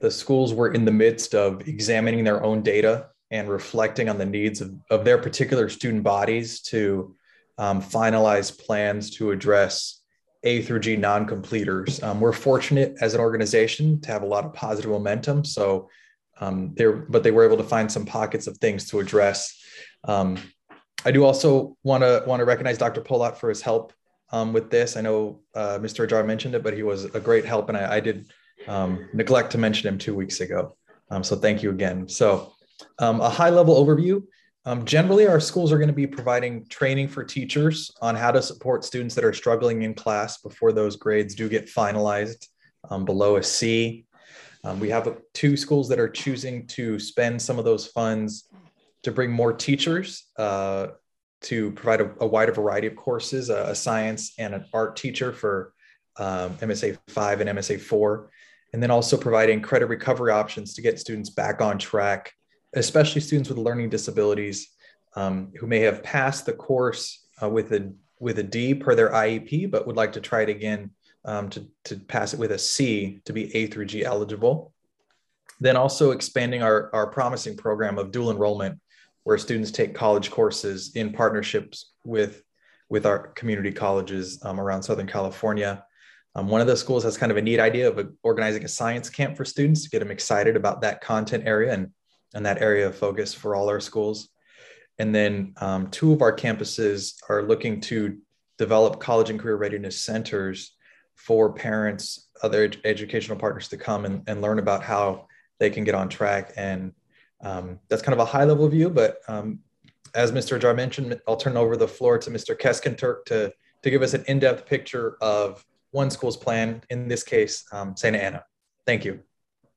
the schools were in the midst of examining their own data and reflecting on the needs of, of their particular student bodies to um, finalize plans to address A through G non-completers. Um, we're fortunate as an organization to have a lot of positive momentum. So um, they're, but they were able to find some pockets of things to address. Um, I do also want to want to recognize Doctor Polat for his help um, with this. I know uh, Mister Ajar mentioned it, but he was a great help, and I, I did um, neglect to mention him two weeks ago. Um, so thank you again. So um, a high-level overview. Um, generally, our schools are going to be providing training for teachers on how to support students that are struggling in class before those grades do get finalized um, below a C. Um, we have two schools that are choosing to spend some of those funds to bring more teachers uh, to provide a, a wider variety of courses, a, a science and an art teacher for um, M S A five and M S A four, and then also providing credit recovery options to get students back on track, especially students with learning disabilities um, who may have passed the course uh, with a with a D per their I E P, but would like to try it again um, to, to pass it with a C to be A through G eligible. Then also expanding our, our promising program of dual enrollment, where students take college courses in partnerships with, with our community colleges um, around Southern California. Um, one of the schools has kind of a neat idea of a, organizing a science camp for students to get them excited about that content area and, and that area of focus for all our schools. And then um, two of our campuses are looking to develop college and career readiness centers for parents, other ed educational partners to come and, and learn about how they can get on track. And um, that's kind of a high level view, but um, as Mister Ajar mentioned, I'll turn over the floor to Mister Keskinturk to, to give us an in-depth picture of one school's plan, in this case, um, Santa Ana. Thank you.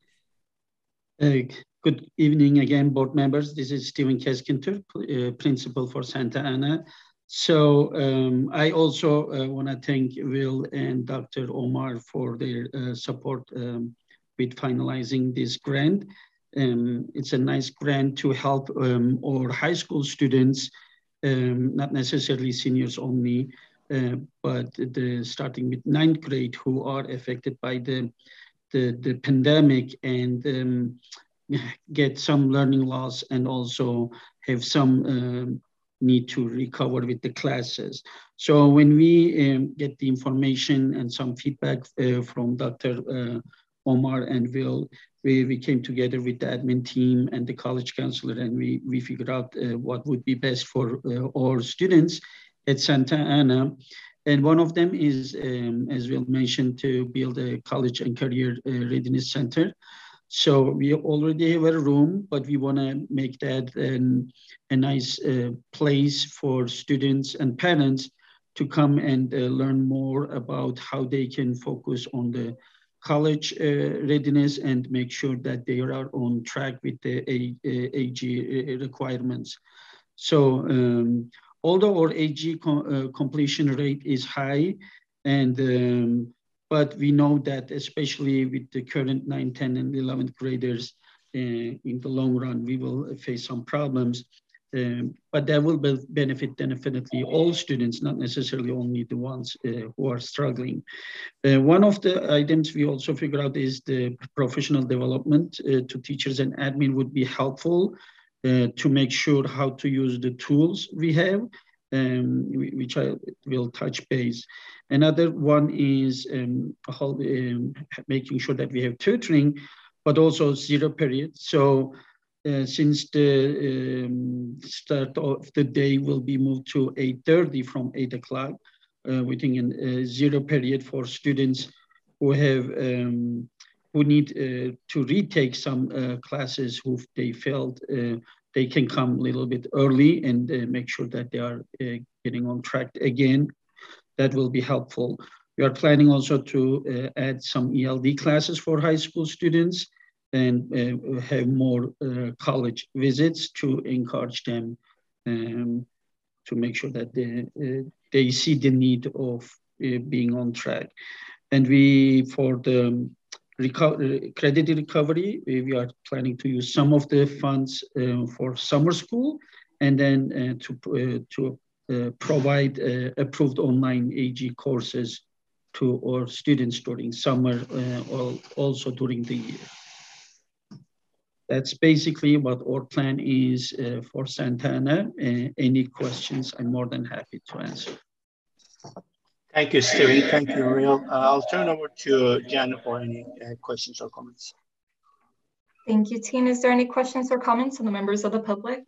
Uh, good evening again, board members. This is Stephen Keskinturk, uh, principal for Santa Ana. So um, I also uh, want to thank Will and Doctor Omar for their uh, support um, with finalizing this grant. Um, it's a nice grant to help um, our high school students, um, not necessarily seniors only, uh, but the, starting with ninth grade, who are affected by the, the, the pandemic and um, get some learning loss and also have some um, need to recover with the classes. So when we um, get the information and some feedback uh, from Doctor Uh, Omar and Will, we, we came together with the admin team and the college counselor, and we, we figured out uh, what would be best for uh, our students at Santa Ana. And one of them is, um, as Will mentioned, to build a college and career uh, readiness center. So we already have a room, but we want to make that an, a nice uh, place for students and parents to come and uh, learn more about how they can focus on the college uh, readiness and make sure that they are on track with the A G requirements. So um, although our A G com uh, completion rate is high, and um, but we know that especially with the current nine, ten, and eleventh graders, uh, in the long run, we will face some problems. Um, but that will be benefit definitely all students, not necessarily only the ones uh, who are struggling. Uh, one of the items we also figured out is the professional development uh, to teachers and admin would be helpful uh, to make sure how to use the tools we have, um, which I will touch base. Another one is um, how, um, making sure that we have tutoring, but also zero period. So Uh, since the um, start of the day will be moved to eight thirty from eight o'clock, uh, we think in a zero period for students who have um, who need uh, to retake some uh, classes who they failed, uh, they can come a little bit early and uh, make sure that they are uh, getting on track again. That will be helpful. We are planning also to uh, add some E L D classes for high school students and uh, have more uh, college visits to encourage them um, to make sure that they, uh, they see the need of uh, being on track. And we, for the reco credit recovery, we, we are planning to use some of the funds uh, for summer school, and then uh, to, uh, to uh, provide uh, approved online A G courses to our students during summer, uh, or also during the year. that's basically what our plan is uh, for Santa Ana. Uh, any questions, I'm more than happy to answer. Thank you, Steven. Thank you, Real. Uh, I'll turn over to Jan for any uh, questions or comments. Thank you, Tina. Is there any questions or comments from the members of the public?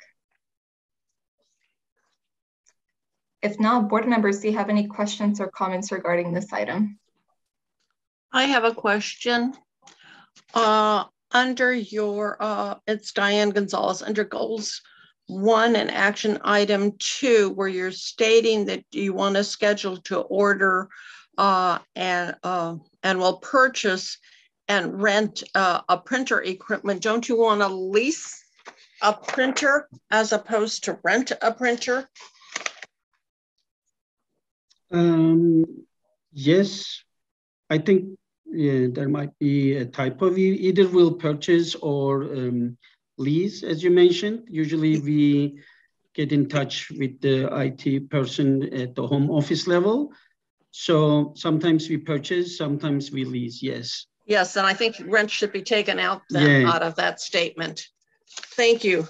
If not, board members, do you have any questions or comments regarding this item? I have a question. Uh, under your, uh, it's Diane Gonzalez, under goals one and action item two, where you're stating that you want to schedule to order uh, and, uh, and will purchase and rent uh, a printer equipment. Don't you want to lease a printer as opposed to rent a printer? Um, yes, I think yeah, there might be a type of e either we'll purchase or um, lease, as you mentioned. Usually we get in touch with the I T person at the home office level. So sometimes we purchase, sometimes we lease, yes. Yes, and I think rent should be taken out, then, yeah. out of that statement. Thank you.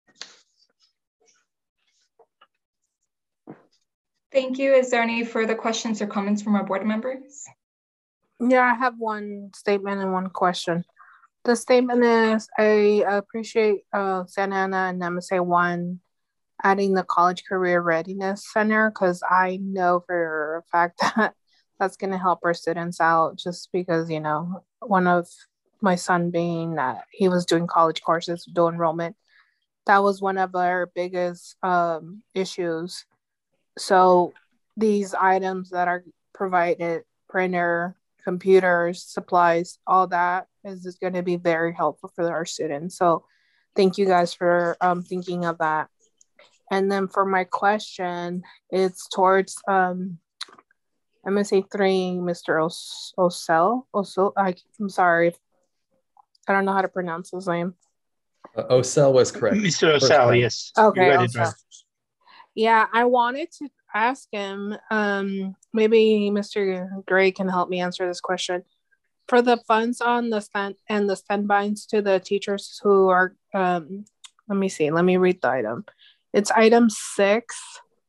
Thank you. Is there any further questions or comments from our board members? Yeah, I have one statement and one question. The statement is, I appreciate uh, Santa Ana and M S A one adding the College Career Readiness Center, because I know for a fact that that's going to help our students out, just because, you know, one of my son being that he was doing college courses, dual enrollment, that was one of our biggest um, issues. So these items that are provided, printer, computers, supplies, all that is, is going to be very helpful for our students. So thank you guys for um, thinking of that. And then for my question, it's towards um, M S A three, Mister Os Osel. Osel, I, I'm sorry. I don't know how to pronounce his name. Uh, Osel was correct. Mister Osel, yes. Okay, You Osel. Yeah, I wanted to ask him, um, maybe Mister Gray can help me answer this question. For the funds on the stand and the standbys to the teachers who are, um, let me see, let me read the item. It's item six.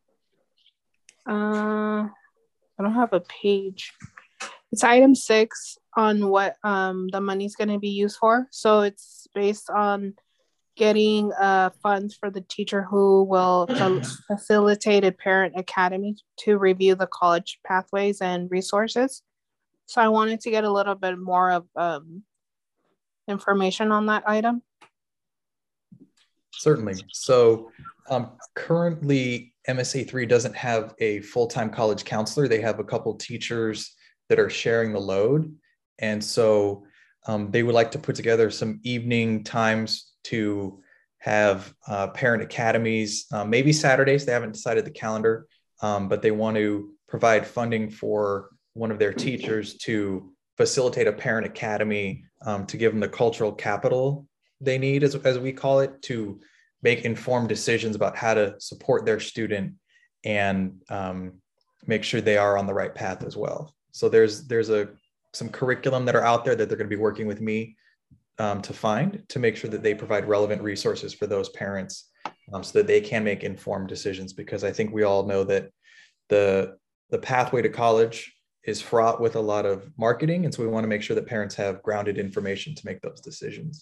Uh, I don't have a page. It's item six on what um, the money's going to be used for. So it's based on getting uh, funds for the teacher who will facilitate a parent academy to review the college pathways and resources. So I wanted to get a little bit more of um, information on that item. Certainly. So um, currently M S A three doesn't have a full-time college counselor. They have a couple teachers that are sharing the load. And so um, they would like to put together some evening times to have uh, parent academies, uh, maybe Saturdays. They haven't decided the calendar, um, but they want to provide funding for one of their teachers to facilitate a parent academy, um, to give them the cultural capital they need, as, as we call it, to make informed decisions about how to support their student and um, make sure they are on the right path as well. So there's there's a some curriculum that are out there that they're going to be working with me um, to find, to make sure that they provide relevant resources for those parents, um, so that they can make informed decisions. Because I think we all know that the the pathway to college is fraught with a lot of marketing, and so we want to make sure that parents have grounded information to make those decisions.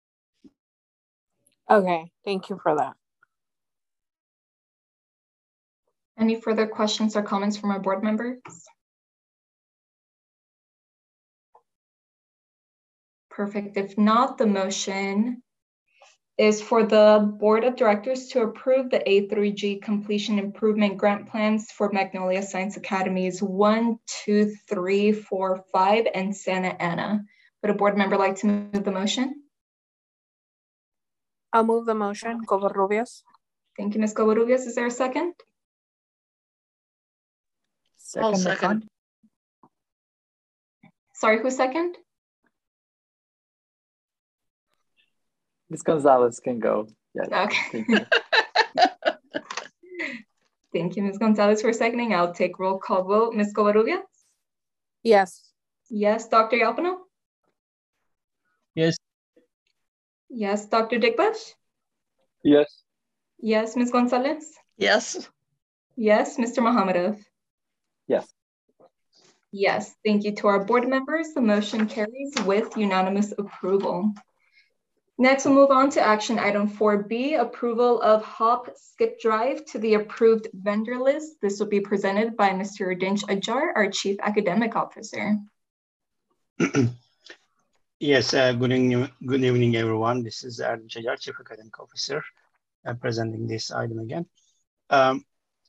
Okay, thank you for that. Any further questions or comments from our board members? Perfect. If not, the motion is for the Board of Directors to approve the A through G completion improvement grant plans for Magnolia Science Academies one, two, three, four, five, and Santa Ana. Would a board member like to move the motion? I'll move the motion. Covarrubias. Thank you, Miz Covarrubias. Is there a second? I'll second. Sorry, who's second? Miz Gonzalez can go. Yes. Okay. Thank you. Thank you, Miz Gonzalez, for seconding. I'll take roll call vote. Miz Covarrubias? Yes. Yes. Doctor Yalpino? Yes. Yes, Doctor Dickbush? Yes. Yes, Miz Gonzalez? Yes. Yes, Mister Mohammadov? Yes. Yes, thank you to our board members. The motion carries with unanimous approval. Next, we'll move on to action item four B, approval of Hop Skip Drive to the approved vendor list. This will be presented by Mister Udinch Ajar, our Chief Academic Officer. Yes, uh, good, evening, good evening, everyone. This is Udinch Ajar, Chief Academic Officer, uh, presenting this item again. Um,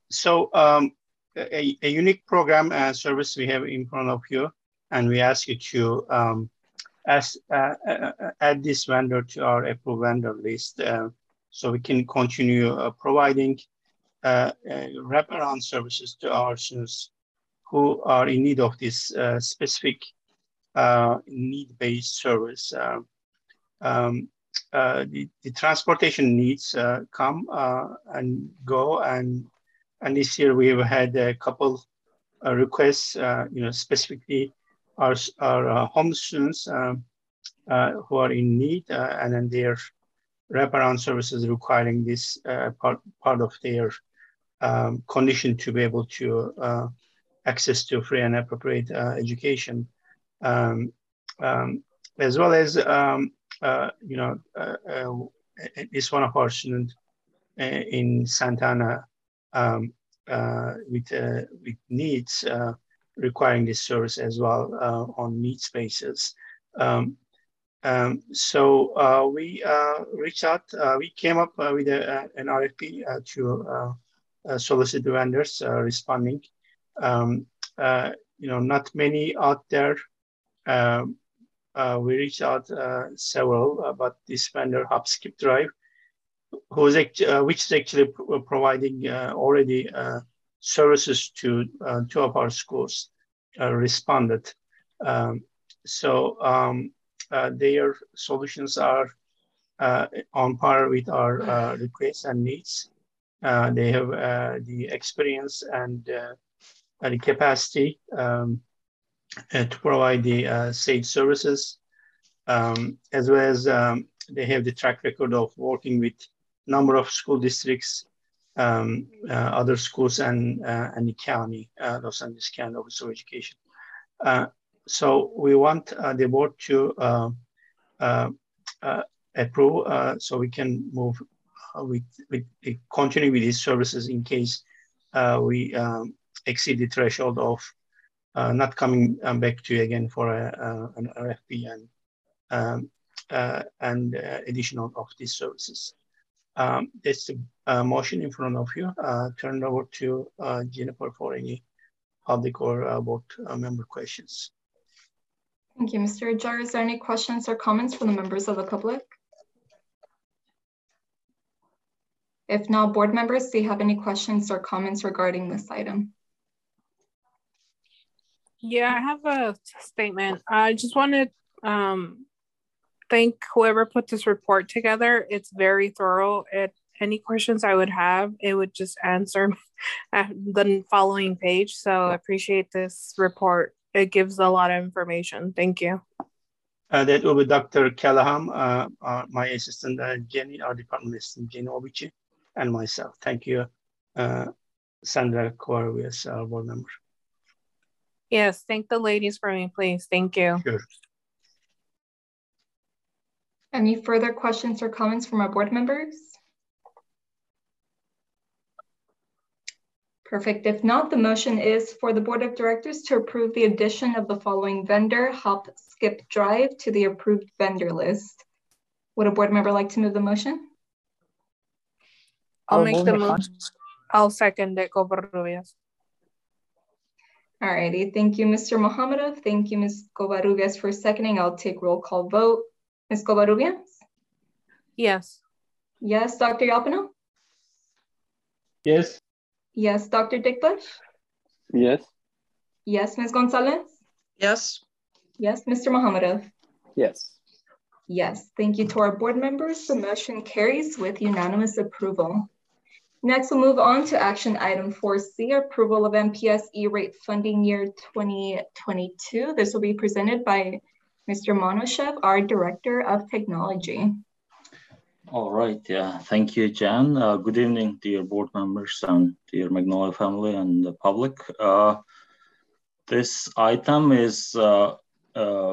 so um, a, a unique program and service we have in front of you, and we ask you to um, As, uh, uh, add this vendor to our approved vendor list uh, so we can continue uh, providing uh, uh, wraparound services to our students who are in need of this uh, specific uh, need-based service. Uh, um, uh, the, the transportation needs uh, come uh, and go, and and this year we have had a couple uh, requests, uh, you know, specifically our, our uh, home students um, uh, who are in need, uh, and then their wraparound services requiring this uh, part, part of their um, condition to be able to uh, access to free and appropriate uh, education, um, um, as well as, um, uh, you know, uh, uh, it's one of our students uh, in Santana um, uh, with, uh, with needs, uh, requiring this service as well uh, on needs basis. Um, um, so uh, we uh, reached out, uh, we came up uh, with a, an R F P uh, to uh, uh, solicit vendors uh, responding. Um, uh, you know, not many out there. Um, uh, we reached out uh, several, uh, but this vendor, Hop Skip Drive, who is act uh, which is actually pro providing uh, already uh, services to uh, two of our schools, uh, responded. Um, so um, uh, their solutions are uh, on par with our uh, requests and needs. Uh, they have uh, the experience and uh, the capacity um, uh, to provide the uh, SAGE services, um, as well as um, they have the track record of working with a number of school districts, um, uh, other schools, and, uh, and the county, uh, Los Angeles County Office of Education. Uh, so we want uh, the board to uh, uh, uh, approve uh, so we can move uh, with, with uh, continue with these services in case uh, we um, exceed the threshold of uh, not coming um, back to you again for a, uh, an R F P and um, uh, and uh, additional of these services. Um, that's the uh, motion in front of you. Uh, turn it over to uh, Jennifer for any public or uh, board uh, member questions. Thank you, Mister Ajar. Is there any questions or comments from the members of the public? If not, board members, do you have any questions or comments regarding this item? Yeah, I have a statement. I just wanted to um, thank whoever put this report together. It's very thorough. It, any questions I would have, it would just answer at the following page. So I appreciate this report. It gives a lot of information. Thank you. Uh, that will be Doctor Callahan, uh, uh, my assistant uh, Jenny, our department assistant Jenny Obici, and myself. Thank you, uh, Sandra Coarvias, our board member. Yes, thank the ladies for me, please. Thank you. Sure. Any further questions or comments from our board members? Perfect. If not, the motion is for the board of directors to approve the addition of the following vendor, Hop Skip Drive, to the approved vendor list. Would a board member like to move the motion? I'll, I'll make the motion. I'll second it, Covarrubias. All righty. Thank you, Mister Mohammadov. Thank you, Miz Covarrubias, for seconding. I'll take roll call vote. Miz Covarrubias? Yes. Yes, Doctor Yalpino? Yes. Yes, Doctor Dickbush? Yes. Yes, Miz Gonzalez? Yes. Yes, Mister Mohammadov? Yes. Yes, thank you to our board members. The motion carries with unanimous approval. Next, we'll move on to action item four C, approval of M P S E-rate funding year twenty twenty-two. This will be presented by Mister Monoshev, our Director of Technology. All right. Yeah. Thank you, Jan. Uh, good evening to your board members and to your Magnolia family and the public. Uh, this item is uh, uh,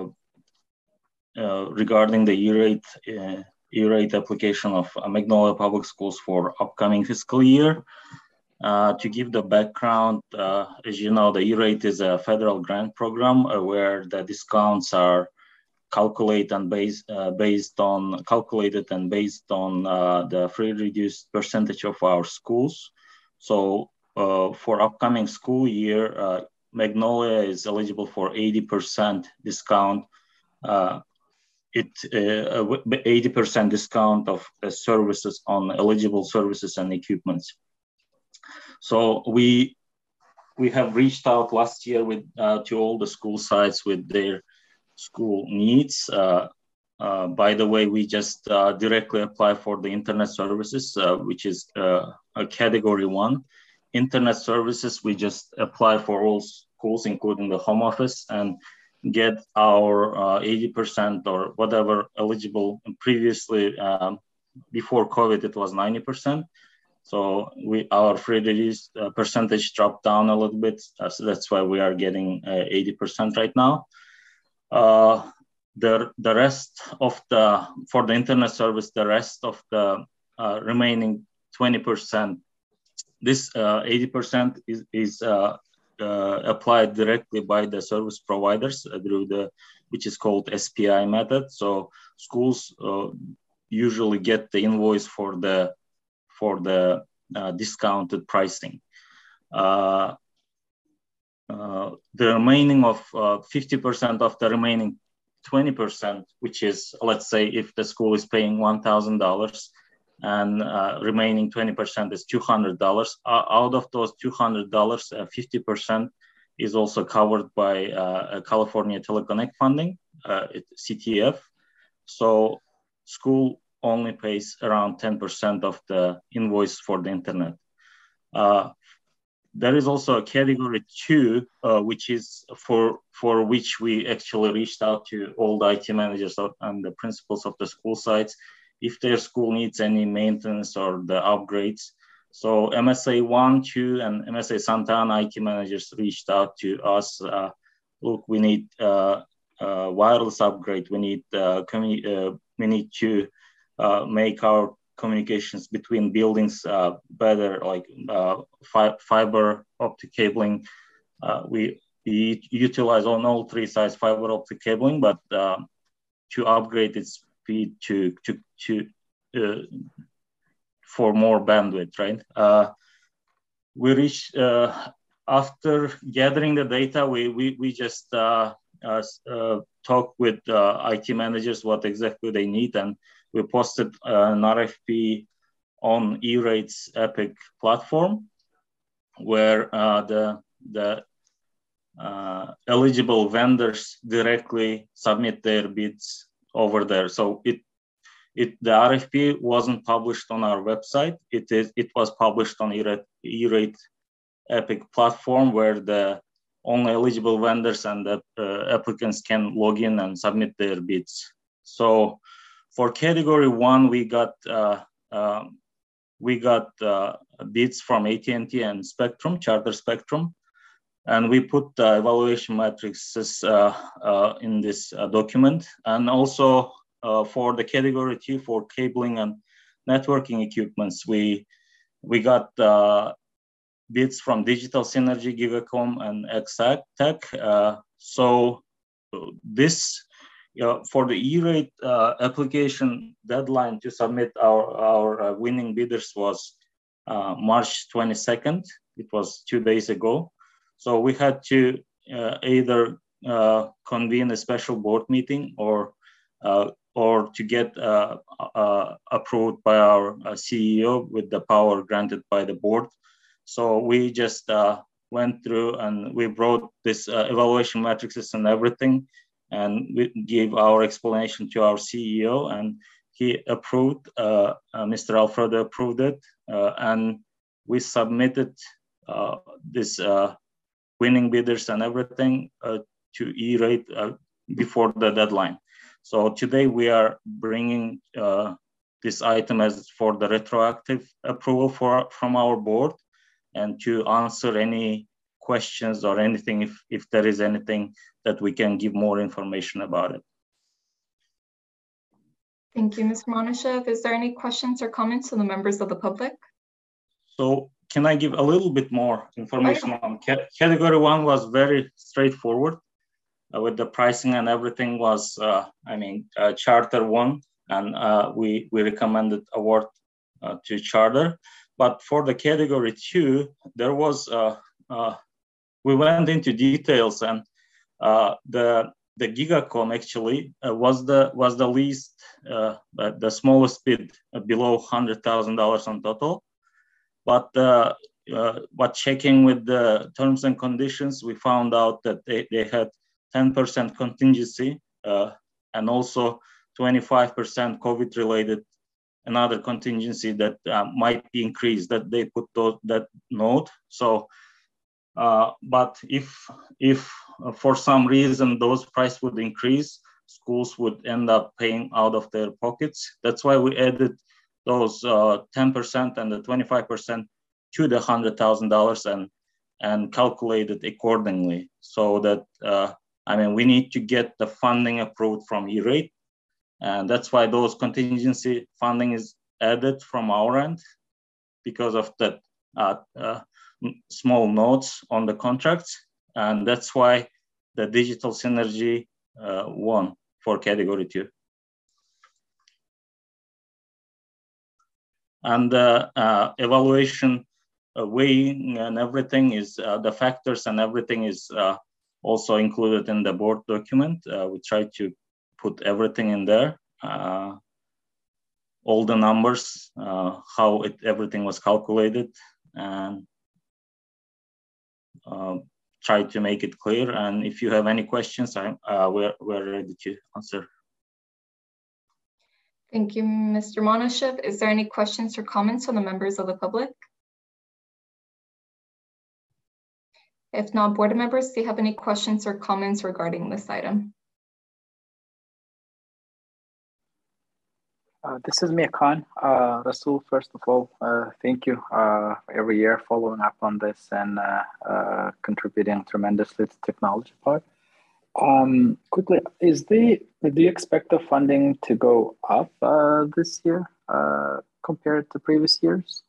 uh, regarding the E-rate uh, E-rate application of uh, Magnolia Public Schools for upcoming fiscal year. Uh, to give the background, uh, as you know, the E-rate is a federal grant program uh, where the discounts are calculated and based uh, based on calculated and based on uh, the free reduced percentage of our schools. So uh, for upcoming school year, uh, Magnolia is eligible for eighty percent discount. Uh, it uh, eighty percent discount of uh, services on eligible services and equipments. So we we have reached out last year with uh, to all the school sites with their school needs. Uh, uh, by the way, we just uh, directly apply for the internet services, uh, which is uh, a category one. Internet services, we just apply for all schools, including the home office, and get our uh, eighty percent or whatever eligible. Previously, um, before COVID, it was ninety percent. So we our free release uh, percentage dropped down a little bit. Uh, so that's why we are getting uh, eighty percent right now. Uh, the, the rest of the, for the internet service, the rest of the uh, remaining twenty percent, this uh, eighty percent is, is uh, uh, applied directly by the service providers uh, through the, which is called S P I method. So schools uh, usually get the invoice for the, for the uh, discounted pricing. Uh, uh, the remaining of uh, fifty percent of the remaining twenty percent, which is, let's say, if the school is paying one thousand dollars and uh, remaining twenty percent is two hundred dollars. Uh, out of those two hundred dollars, uh, fifty percent is also covered by uh, California Teleconnect funding, uh, C T F. So school only pays around ten percent of the invoice for the internet. Uh, there is also a category two, uh, which is for, for which we actually reached out to all the I T managers and the principals of the school sites if their school needs any maintenance or the upgrades. So M S A one, two, and M S A Santa Ana I T managers reached out to us. Uh, look, we need uh, uh, wireless upgrade. We need uh, uh, we need to uh, make our communications between buildings uh, better, like uh, fi fiber optic cabling. Uh, we, we utilize on all three sides fiber optic cabling, but uh, to upgrade its speed to to to uh, for more bandwidth, right? Uh, we reach uh, after gathering the data, we we we just uh, uh, uh, talk with uh, I T managers what exactly they need, and we posted uh, an R F P on E-Rate's Epic platform, where uh, the the uh, eligible vendors directly submit their bids over there. So it it the R F P wasn't published on our website. It is it was published on E-Rate, E-Rate Epic platform, where the only eligible vendors and the uh, applicants can log in and submit their bids. So for category one, we got uh, uh, we got uh, bids from A T and T and Spectrum, Charter Spectrum, and we put the evaluation matrices uh, uh, in this uh, document. And also uh, for the category two, for cabling and networking equipments, we we got uh, bids from Digital Synergy, Gigacom, and Exactech. Uh, so this. Uh, for the E-Rate uh, application deadline to submit our, our uh, winning bidders was uh, March twenty-second. It was two days ago. So we had to uh, either uh, convene a special board meeting or uh, or to get uh, uh, approved by our uh, C E O with the power granted by the board. So we just uh, went through and we wrote this uh, evaluation matrices and everything, and we gave our explanation to our C E O, and he approved, uh, uh, Mister Alfredo approved it, uh, and we submitted uh, this uh, winning bidders and everything uh, to E-Rate uh, before the deadline. So today we are bringing uh, this item as for the retroactive approval for, from our board, and to answer any questions or anything if, if there is anything that we can give more information about it. Thank you, Mister Monashev. Is there any questions or comments from the members of the public? So can I give a little bit more information on category one? Was very straightforward uh, with the pricing, and everything was, uh, I mean, uh, charter one, and uh, we, we recommended award uh, to charter. But for the category two, there was, uh, uh, we went into details, and uh, the the Gigacom actually uh, was the was the least, uh, the smallest bid, uh, below one hundred thousand dollars on total. But uh, uh, but checking with the terms and conditions, we found out that they, they had ten percent contingency uh, and also twenty-five percent COVID-related, another contingency that uh, might be increased, that they put those, that note. So, uh, but if, if uh, for some reason those prices would increase, schools would end up paying out of their pockets. That's why we added those uh, ten percent and the twenty-five percent to the one hundred thousand dollars and, and calculated accordingly. So that, uh, I mean, we need to get the funding approved from E-rate. And that's why those contingency funding is added from our end, because of that uh, uh, small notes on the contracts. And that's why the digital synergy uh, won for category two. And the uh, uh, evaluation uh, weighing and everything is, uh, the factors and everything is uh, also included in the board document. Uh, we try to put everything in there, uh, all the numbers, uh, how it, everything was calculated, and uh, try to make it clear. And if you have any questions, I'm, uh, we're, we're ready to answer. Thank you, Mister Monashev. Is there any questions or comments from the members of the public? If not, board members, do you have any questions or comments regarding this item? Uh, this is Mia Khan. Uh, Rasul, first of all, uh, thank you uh, every year following up on this and uh, uh, contributing tremendously to the technology part. Um, quickly, is the, do you expect the funding to go up uh, this year uh, compared to previous years?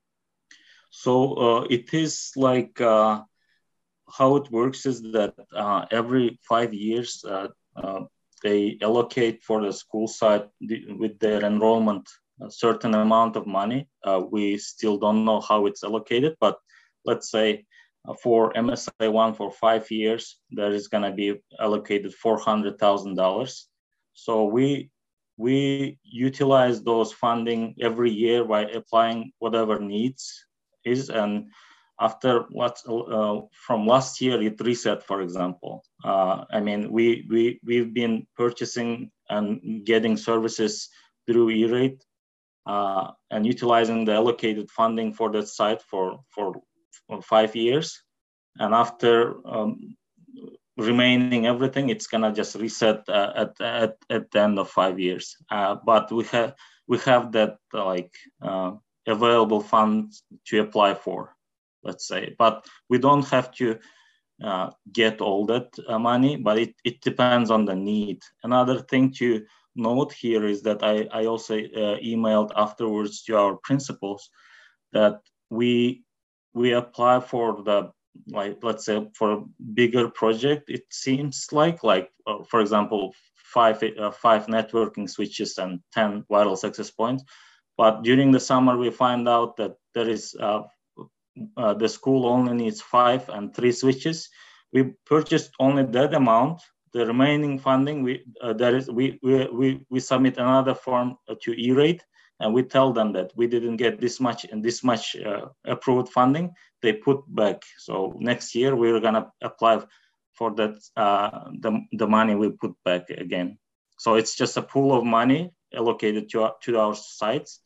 So uh, it is like, uh, how it works is that uh, every five years, uh, uh, they allocate for the school side with their enrollment a certain amount of money. Uh, we still don't know how it's allocated, but let's say uh, for M S I one for five years, there is gonna be allocated four hundred thousand dollars. So we, we utilize those funding every year by applying whatever needs is, and after what uh, from last year it reset, for example. Uh, I mean, we we we've been purchasing and getting services through E-rate uh, and utilizing the allocated funding for that site for for, for five years, and after um, remaining everything, it's gonna just reset uh, at at at the end of five years. Uh, but we have we have that uh, like uh, available funds to apply for, let's say, but we don't have to uh, get all that uh, money, but it, it depends on the need. Another thing to note here is that I, I also uh, emailed afterwards to our principals that we, we apply for the, like, let's say for a bigger project, it seems like, like uh, for example, five, uh, five networking switches and ten wireless access points. But during the summer, we find out that there is uh, Uh, the school only needs five and three switches. We purchased only that amount. The remaining funding, we uh, there is we, we we we submit another form to E-rate, and we tell them that we didn't get this much and this much uh, approved funding. They put back. So next year we're gonna apply for that uh, the the money we put back again. So it's just a pool of money allocated to our, to our sites.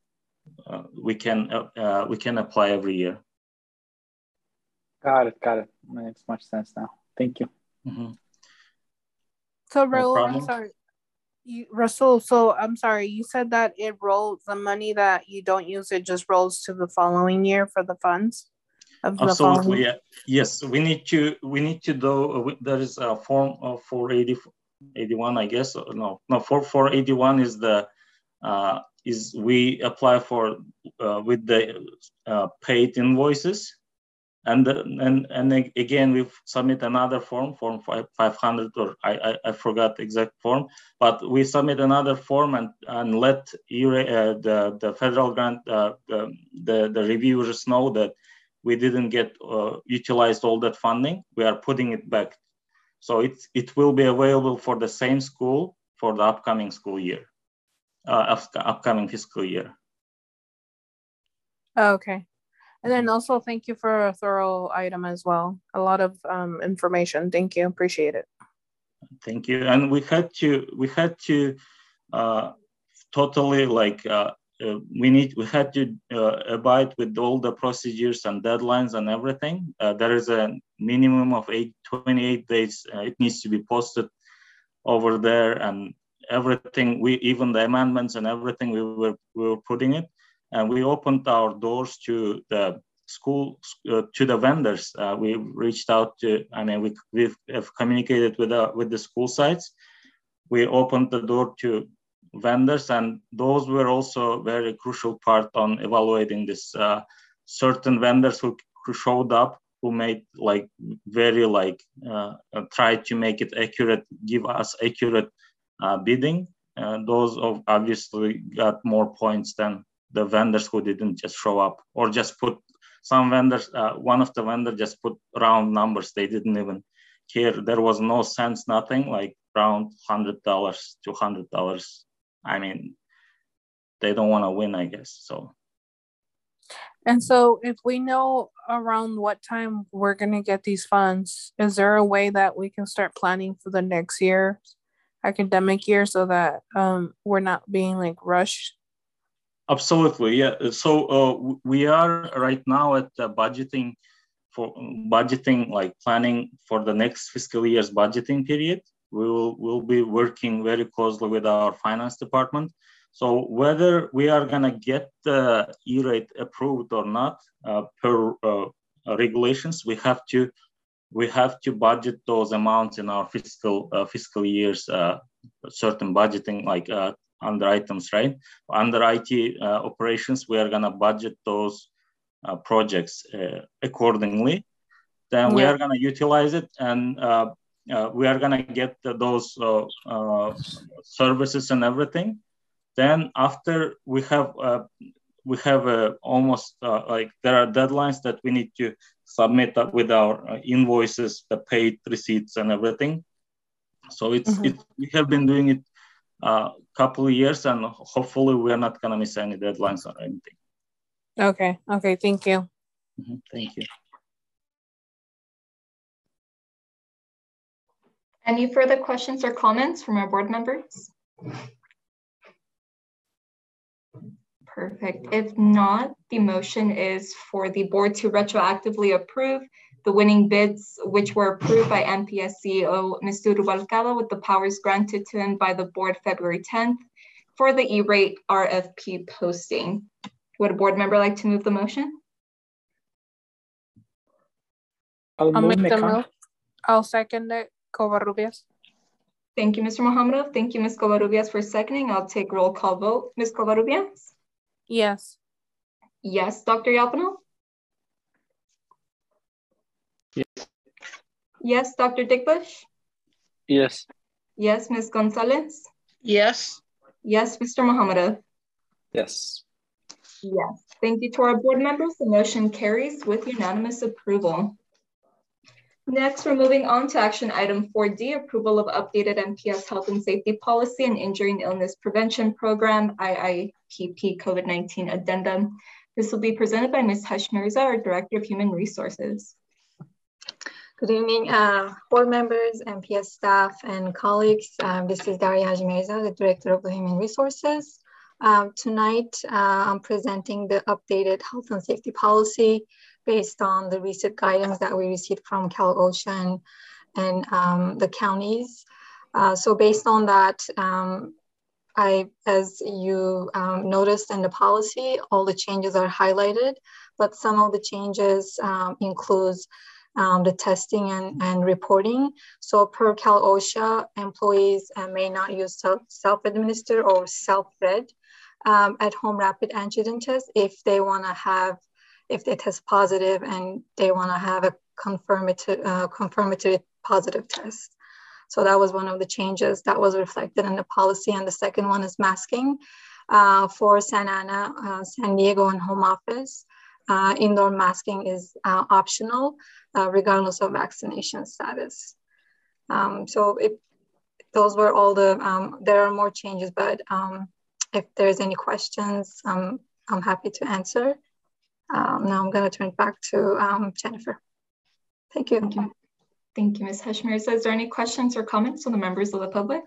Uh, we can uh, uh, we can apply every year. Got it, got it. Makes much sense now. Thank you. Mm-hmm. So, No Raul, I'm problem. sorry. You, Russell, so I'm sorry, you said that it rolls, the money that you don't use, it just rolls to the following year for the funds of the Absolutely, following. yeah. Yes, we need to, we need to do, there is a form of four eighty-one, I guess, no, no, four eighty-one is the, uh, is we apply for, uh, with the uh, paid invoices. And, and, and again, we submit another form, form five hundred, or I, I, I forgot the exact form, but we submit another form and, and let uh, the, the federal grant, uh, the, the, the reviewers know that we didn't get uh, utilized all that funding. We are putting it back. So it, it will be available for the same school for the upcoming school year, uh, upcoming fiscal year. Okay. And then also thank you for a thorough item as well. A lot of um, information. Thank you. Appreciate it. Thank you. And we had to, we had to uh, totally like, uh, uh, we need, we had to uh, abide with all the procedures and deadlines and everything. Uh, there is a minimum of eight, twenty-eight days. Uh, it needs to be posted over there and everything. We, even the amendments and everything, we were, we were putting it. And we opened our doors to the school, uh, to the vendors. Uh, we reached out to, I mean, we we have communicated with, uh, with the school sites. We opened the door to vendors, and those were also very crucial part on evaluating this. Uh, certain vendors who, who showed up, who made like very like, uh, uh, tried to make it accurate, give us accurate uh, bidding. Uh, those of obviously got more points than the vendors who didn't just show up, or just put some vendors, uh, one of the vendors just put round numbers. They didn't even care. There was no sense, nothing, like round one hundred dollars, two hundred dollars. I mean, they don't want to win, I guess, so. And so if we know around what time we're going to get these funds, is there a way that we can start planning for the next year, academic year, so that um, we're not being like rushed? Absolutely, yeah. So uh, we are right now at uh, budgeting for budgeting, like planning for the next fiscal year's budgeting period. We will will be working very closely with our finance department. So whether we are gonna get the E-rate approved or not uh, per uh, regulations, we have to we have to budget those amounts in our fiscal uh, fiscal year's uh, certain budgeting, like. Uh, under items, right? Under I T uh, operations, we are gonna budget those uh, projects uh, accordingly. Then yeah. we are gonna utilize it, and uh, uh, we are gonna get those uh, uh, services and everything. Then after we have, uh, we have uh, almost uh, like there are deadlines that we need to submit with our uh, invoices, the paid receipts and everything. So it's, mm-hmm. it, we have been doing it a uh, couple of years, and hopefully we're not going to miss any deadlines or anything. Okay. Okay. Thank you. Mm-hmm. Thank you. Any further questions or comments from our board members? Perfect. If not, the motion is for the board to retroactively approve the winning bids, which were approved by M P S C E O Mister Rubalcaba with the powers granted to him by the board February tenth for the E-rate R F P posting. Would a board member like to move the motion? I'll, I'll make the move. I'll second it. Covarrubias. Thank you, Mister Mohamedov. Thank you, Miz Covarrubias, for seconding. I'll take roll call vote. Miz Covarrubias? Yes. Yes, Doctor Yalpano? Yes. Yes, Doctor Dickbush? Yes. Yes, Miz Gonzalez? Yes. Yes, Mister Mohamedov? Yes. Yes. Thank you to our board members. The motion carries with unanimous approval. Next, we're moving on to action item four D, approval of updated M P S health and safety policy and injury and illness prevention program, I I P P COVID nineteen addendum. This will be presented by Miz Hush Mirza, our Director of Human Resources. Good evening, uh, board members, M P S staff, and colleagues. Um, this is Daria Haj Mirza, the Director of the Human Resources. Um, tonight, uh, I'm presenting the updated health and safety policy based on the recent guidance that we received from Cal OSHA and um, the counties. Uh, so based on that, um, I, as you um, noticed in the policy, all the changes are highlighted, but some of the changes um, includes um, the testing and, and reporting. So per Cal OSHA, employees uh, may not use self, self-administer or self-read um, at-home rapid antigen test if they wanna have, if they test positive and they wanna have a confirmatory, uh, confirmatory positive test. So that was one of the changes that was reflected in the policy. And the second one is masking uh, for Santa Ana, uh, San Diego, and home office. Uh, indoor masking is uh, optional, uh, regardless of vaccination status. Um, so it, those were all the, um, there are more changes, but um, if there's any questions, um, I'm happy to answer. Um, now I'm gonna turn it back to um, Jennifer. Thank you. Thank you. Thank you, Miz Hashmirza. Is there any questions or comments from the members of the public?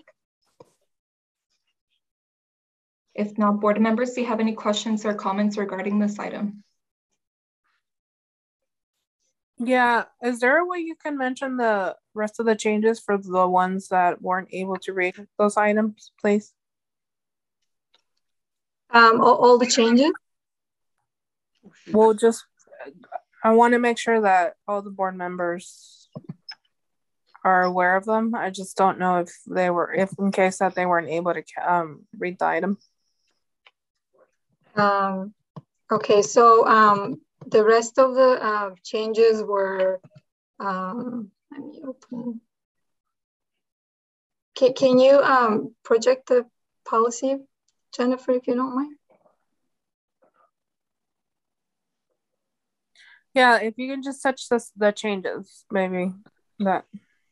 If not, board members, do you have any questions or comments regarding this item? Yeah, is there a way you can mention the rest of the changes for the ones that weren't able to read those items, please? Um, all, all the changes? Well, just, I want to make sure that all the board members are aware of them. I just don't know if they were, if in case that they weren't able to um, read the item. Um, okay, so um, the rest of the uh, changes were, um, let me open. Can, can you um, project the policy, Jennifer, if you don't mind? Yeah, if you can just touch this, the changes, maybe that.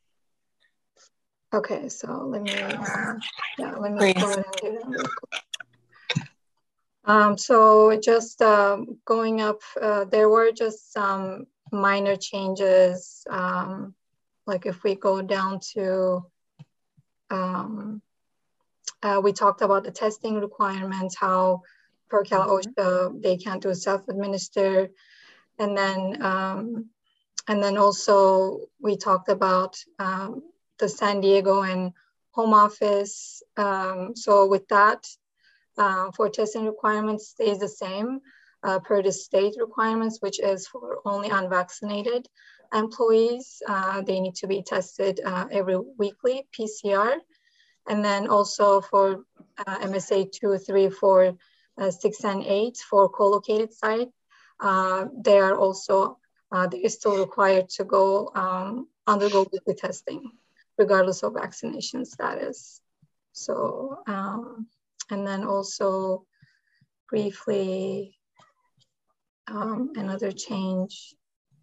Okay, so let me, uh, yeah, let me Please. go ahead and do that real quick. Um, so just um, going up, uh, there were just some minor changes. Um, like if we go down to, um, uh, we talked about the testing requirements, how per Cal OSHA, they can't do self-administer. And then, um, and then also we talked about um, the San Diego and home office. Um, so with that, uh, for testing requirements stays the same uh, per the state requirements, which is for only unvaccinated employees. Uh, they need to be tested uh, every weekly P C R. And then also for uh, M S A two, three, four, uh, six, and eight for co-located site, uh, they are also, uh, they are still required to go um, undergo weekly testing, regardless of vaccination status. So, um, and then also briefly, um, another change.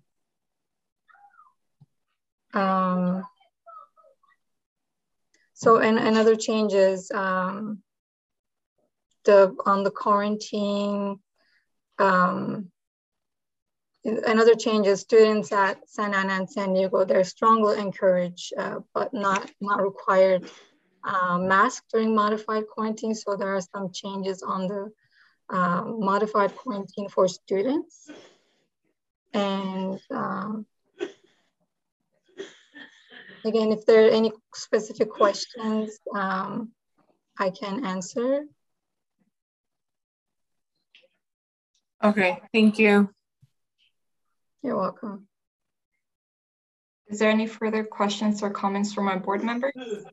Um, so, and another change is um, the, on the quarantine, um, another change is students at Santa Ana and San Diego, they're strongly encouraged, uh, but not, not required uh, mask during modified quarantine. So there are some changes on the uh, modified quarantine for students. And um, again, if there are any specific questions, um, I can answer. Okay, thank you. You're welcome. Is there any further questions or comments from our board members?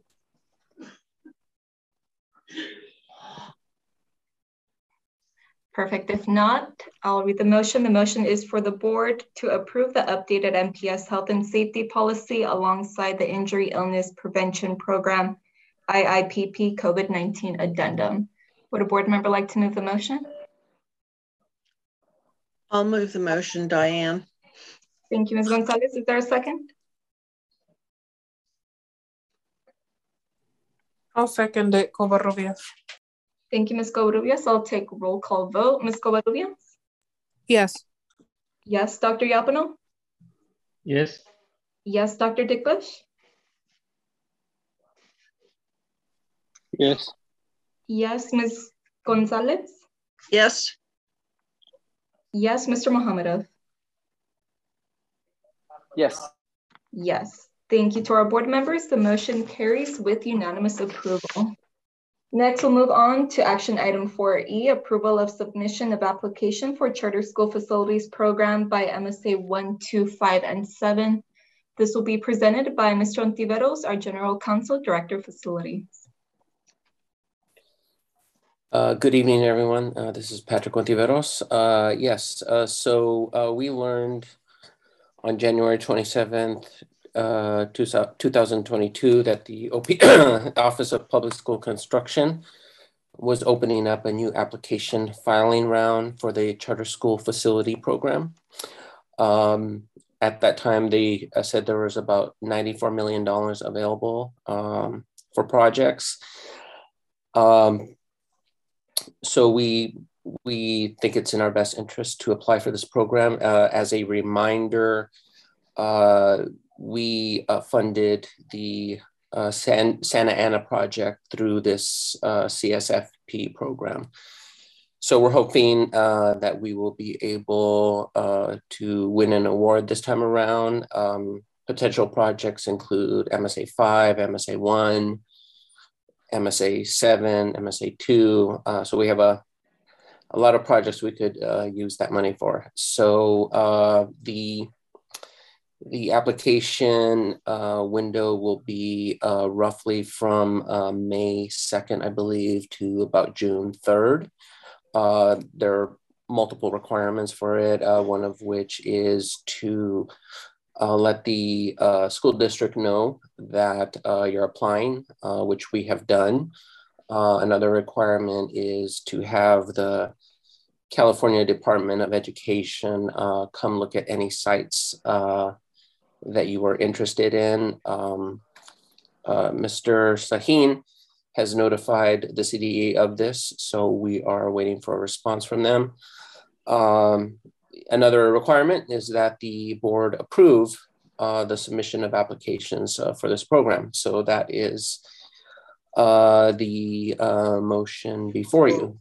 Perfect. If not, I'll read the motion. The motion is for the board to approve the updated M P S health and safety policy alongside the Injury Illness Prevention Program I I P P COVID nineteen addendum. Would a board member like to move the motion? I'll move the motion, Diane. Thank you, Miz Gonzalez. Is there a second? I'll second it, Covarrubias. Thank you, Miz Covarrubias. I'll take roll call vote. Miz Covarrubias? Yes. Yes, Doctor Yapano? Yes. Yes, Doctor Dickbush? Yes. Yes, Miz Gonzalez? Yes. Yes, Mister Mohamedov? Yes. Yes. Thank you to our board members. The motion carries with unanimous approval. Next, we'll move on to action item four E, approval of submission of application for charter school facilities program by M S A one, two, five, and seven. This will be presented by Mister Ontiveros, our General Counsel, Director of Facilities. Uh, good evening, everyone. Uh, this is Patrick Ontiveros. Uh, yes, uh, so uh, we learned on January twenty-seventh, uh, two thousand twenty-two that the O P Office of Public School Construction was opening up a new application filing round for the charter school facility program. Um, at that time, they uh, said there was about ninety-four million dollars available um, for projects. Um, So we we think it's in our best interest to apply for this program. Uh, as a reminder, uh, we uh, funded the uh, San, Santa Ana project through this uh, C S F P program. So we're hoping uh, that we will be able uh, to win an award this time around. Um, potential projects include M S A five, M S A one, M S A seven, M S A two. Uh, so we have a, a lot of projects we could uh, use that money for. So uh, the, the application uh, window will be uh, roughly from uh, May second, I believe, to about June third. Uh, there are multiple requirements for it, uh, one of which is to Uh, let the uh, school district know that uh, you're applying, uh, which we have done. Uh, another requirement is to have the California Department of Education uh, come look at any sites uh, that you are interested in. Um, uh, Mister Sahin has notified the C D E of this, so we are waiting for a response from them. Um, Another requirement is that the board approve uh, the submission of applications uh, for this program. So that is uh, the uh, motion before you.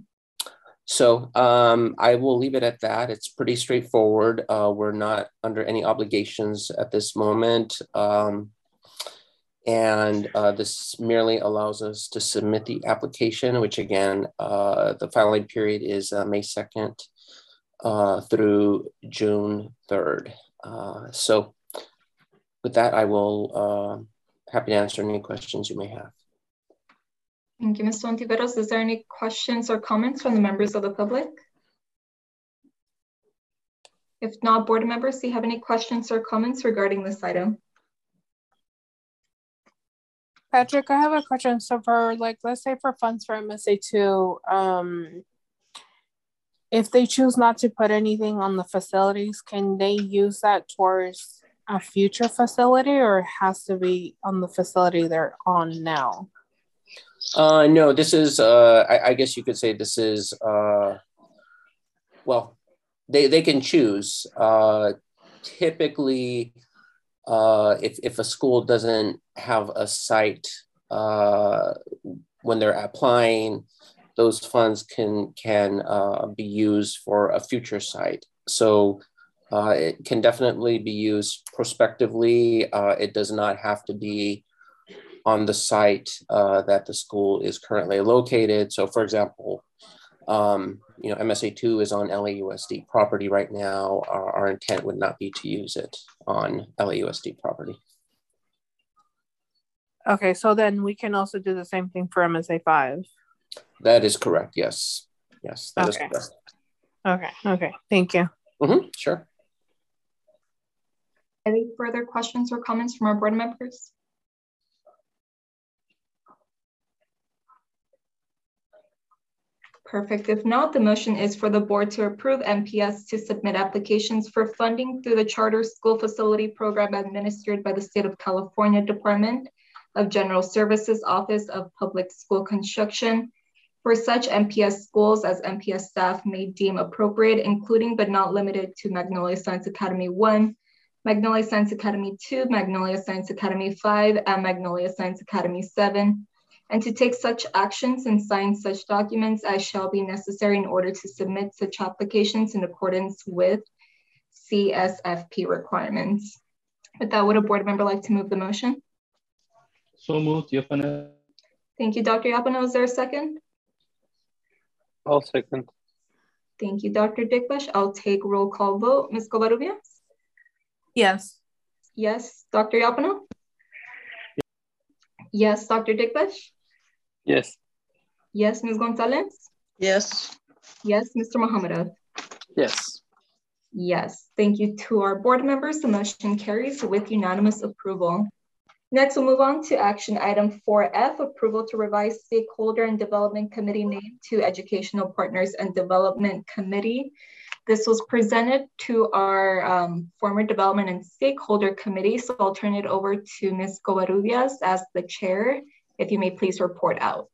So um, I will leave it at that. It's pretty straightforward. Uh, we're not under any obligations at this moment. Um, and uh, this merely allows us to submit the application, which again, uh, the filing period is uh, May second. Uh, through June third. Uh, so with that, I will uh, happy to answer any questions you may have. Thank you, Mister Ontiveros. Is there any questions or comments from the members of the public? If not, board members, do you have any questions or comments regarding this item? Patrick, I have a question. So for like, let's say for funds for M S A two, um, if they choose not to put anything on the facilities, can they use that towards a future facility, or it has to be on the facility they're on now? Uh, no, this is, uh, I, I guess you could say this is, uh, well, they, they can choose. Uh, typically, uh, if, if a school doesn't have a site uh, when they're applying, those funds can can uh, be used for a future site. So uh, it can definitely be used prospectively. Uh, it does not have to be on the site uh, that the school is currently located. So for example, um, you know, M S A two is on L A U S D property right now. Our, our intent would not be to use it on L A U S D property. Okay, so then we can also do the same thing for M S A five. That is correct. Yes. Yes, that okay. is correct. Okay. Okay. Thank you. Mm-hmm. Sure. Any further questions or comments from our board members? Perfect. If not, the motion is for the board to approve M P S to submit applications for funding through the Charter School Facility Program administered by the State of California Department of General Services Office of Public School Construction for such M P S schools as M P S staff may deem appropriate, including but not limited to Magnolia Science Academy one, Magnolia Science Academy two, Magnolia Science Academy five, and Magnolia Science Academy seven, and to take such actions and sign such documents as shall be necessary in order to submit such applications in accordance with C S F P requirements. With that, would a board member like to move the motion? So moved, Yapana. Thank you, Doctor Yapano. Is there a second? I'll second. Thank you, Doctor Dickbush. I'll take roll call vote. Miz Covarrubias? Yes. Yes, Doctor Yapano? Yes, Doctor Dickbush? Yes. Yes, Miz Gonzalez? Yes. Yes, Mister Mohammadov? Yes. Yes, thank you to our board members. The motion carries with unanimous approval. Next, we'll move on to action item four F, approval to revise stakeholder and development committee name to Educational Partners and Development Committee. This was presented to our um, former development and stakeholder committee. So I'll turn it over to Miz Covarrubias as the chair. If you may please report out.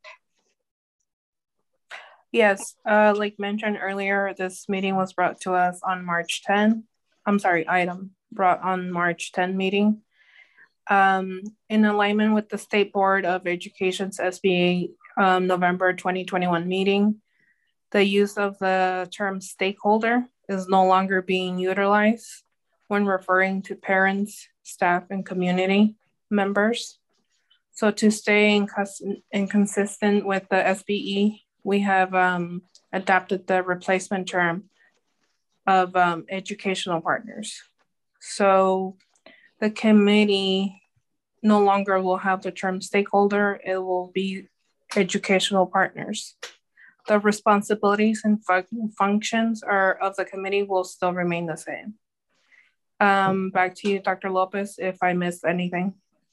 Yes, uh, like mentioned earlier, this meeting was brought to us on March tenth. I'm sorry, item brought on March tenth meeting. Um, in alignment with the State Board of Education's S B A um, November twenty twenty-one meeting, the use of the term stakeholder is no longer being utilized when referring to parents, staff, and community members. So to stay in, in consistent with the S B E, we have um, adapted the replacement term of um, educational partners. So the committee no longer will have the term stakeholder, it will be educational partners. The responsibilities and fun functions are, of the committee will still remain the same. Um, back to you, Doctor Lopez, if I missed anything.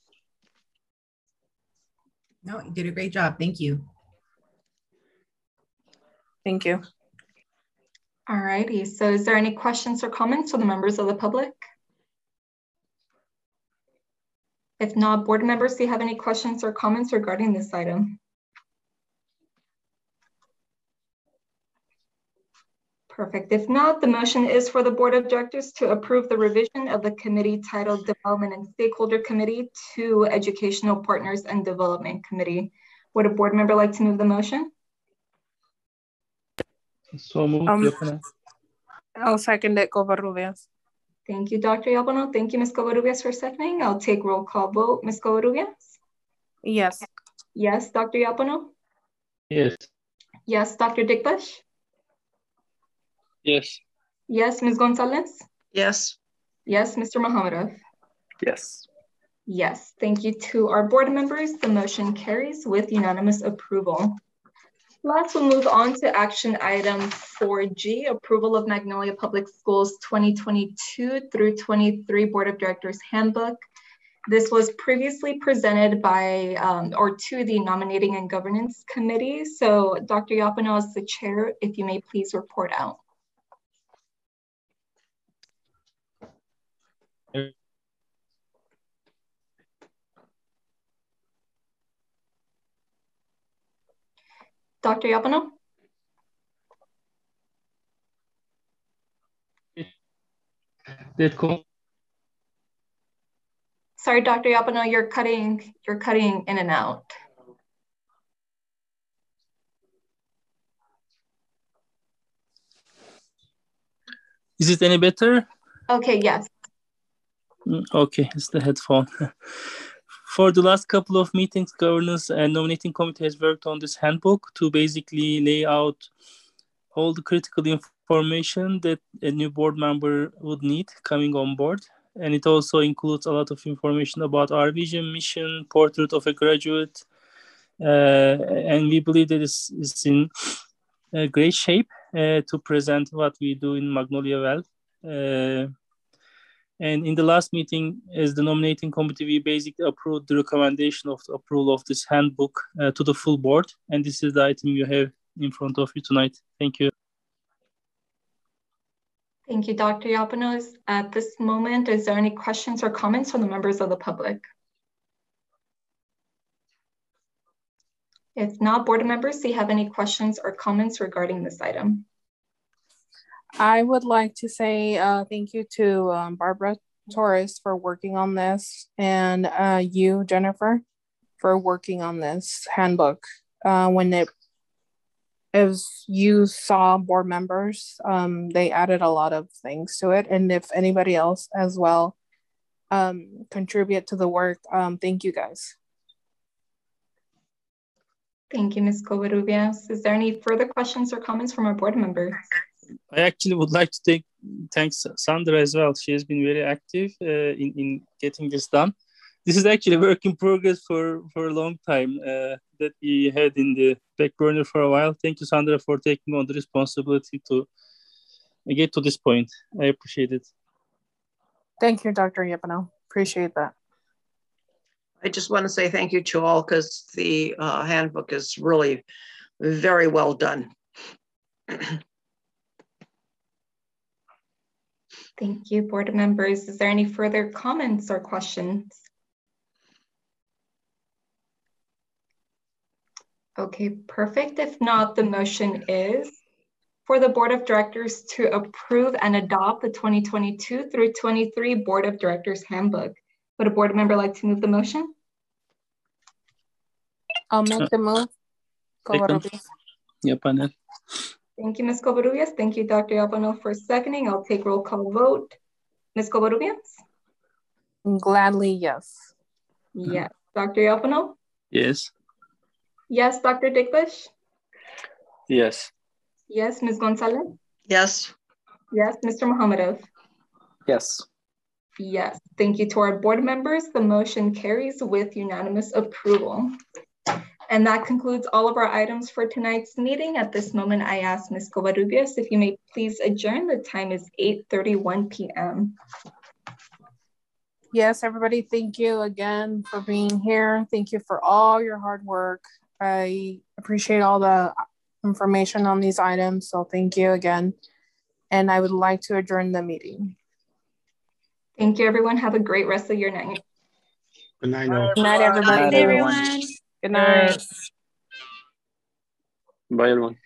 No, you did a great job. Thank you. Thank you. All righty. So is there any questions or comments from the members of the public? If not, board members, do you have any questions or comments regarding this item? Perfect. If not, the motion is for the Board of Directors to approve the revision of the committee titled Development and Stakeholder Committee to Educational Partners and Development Committee. Would a board member like to move the motion? So moved, um, Yapana. I'll second it, Covarrubias. Thank you, Doctor Yapano. Thank you, Miz Covarrubias, for seconding. I'll take roll call vote. Miz Covarrubias? Yes. Yes, Doctor Yapano? Yes. Yes, Doctor Dickbush? Yes. Yes, Miz Gonzalez? Yes. Yes, Mister Mohammadov? Yes. Yes, thank you to our board members. The motion carries with unanimous approval. Last, we'll move on to action item four G, approval of Magnolia Public Schools twenty twenty-two through twenty-three Board of Directors Handbook. This was previously presented by um, or to the Nominating and Governance Committee. So Doctor Yapano, as the chair, if you may please report out. Doctor Yapano? That com Sorry, Doctor Yapano, you're cutting, you're cutting in and out. Is it any better? Okay, yes. Okay, it's the headphone. For the last couple of meetings, governance and nominating committee has worked on this handbook to basically lay out all the critical information that a new board member would need coming on board. And it also includes a lot of information about our vision, mission, portrait of a graduate. Uh, and we believe that it's, it's in a great shape uh, to present what we do in Magnolia well. Uh, And in the last meeting, as the nominating committee, we basically approved the recommendation of the approval of this handbook uh, to the full board. And this is the item you have in front of you tonight. Thank you. Thank you, Doctor Yapano. At this moment, is there any questions or comments from the members of the public? If not, board members, do you have any questions or comments regarding this item? I would like to say uh, thank you to um, Barbara Torres for working on this, and uh, you, Jennifer, for working on this handbook. Uh, when it, as you saw board members, um, they added a lot of things to it, and if anybody else as well um, contribute to the work. Um, thank you guys. Thank you, Miz Covarrubias. Is there any further questions or comments from our board members? I actually would like to take thanks Sandra as well. She has been very active uh, in, in getting this done. This is actually a work in progress for, for a long time uh, that we had in the back burner for a while. Thank you, Sandra, for taking on the responsibility to get to this point. I appreciate it. Thank you, Doctor Yepano. Appreciate that. I just want to say thank you to all because the uh, handbook is really very well done. Thank you, board members. Is there any further comments or questions? Okay, perfect. If not, the motion is for the Board of Directors to approve and adopt the twenty twenty-two through twenty-three Board of Directors Handbook. Would a board member like to move the motion? I'll make the move. Yapanel. Thank you, Miz Covarrubias. Thank you, Doctor Yepano, for seconding. I'll take roll call vote. Miz Covarrubias? Gladly, yes. Yes. Doctor Yepano? Yes. Yes, Doctor Diklish? Yes. Yes, Miz Gonzalez? Yes. Yes, Mister Mohammadov? Yes. Yes. Thank you to our board members. The motion carries with unanimous approval. And that concludes all of our items for tonight's meeting. At this moment, I ask Miz Covarrubias if you may please adjourn. The time is eight thirty-one p m Yes, everybody, thank you again for being here. Thank you for all your hard work. I appreciate all the information on these items, so thank you again. And I would like to adjourn the meeting. Thank you, everyone. Have a great rest of your night. Good night, Good night, everybody. Good night, everyone. Good night. Bye, everyone.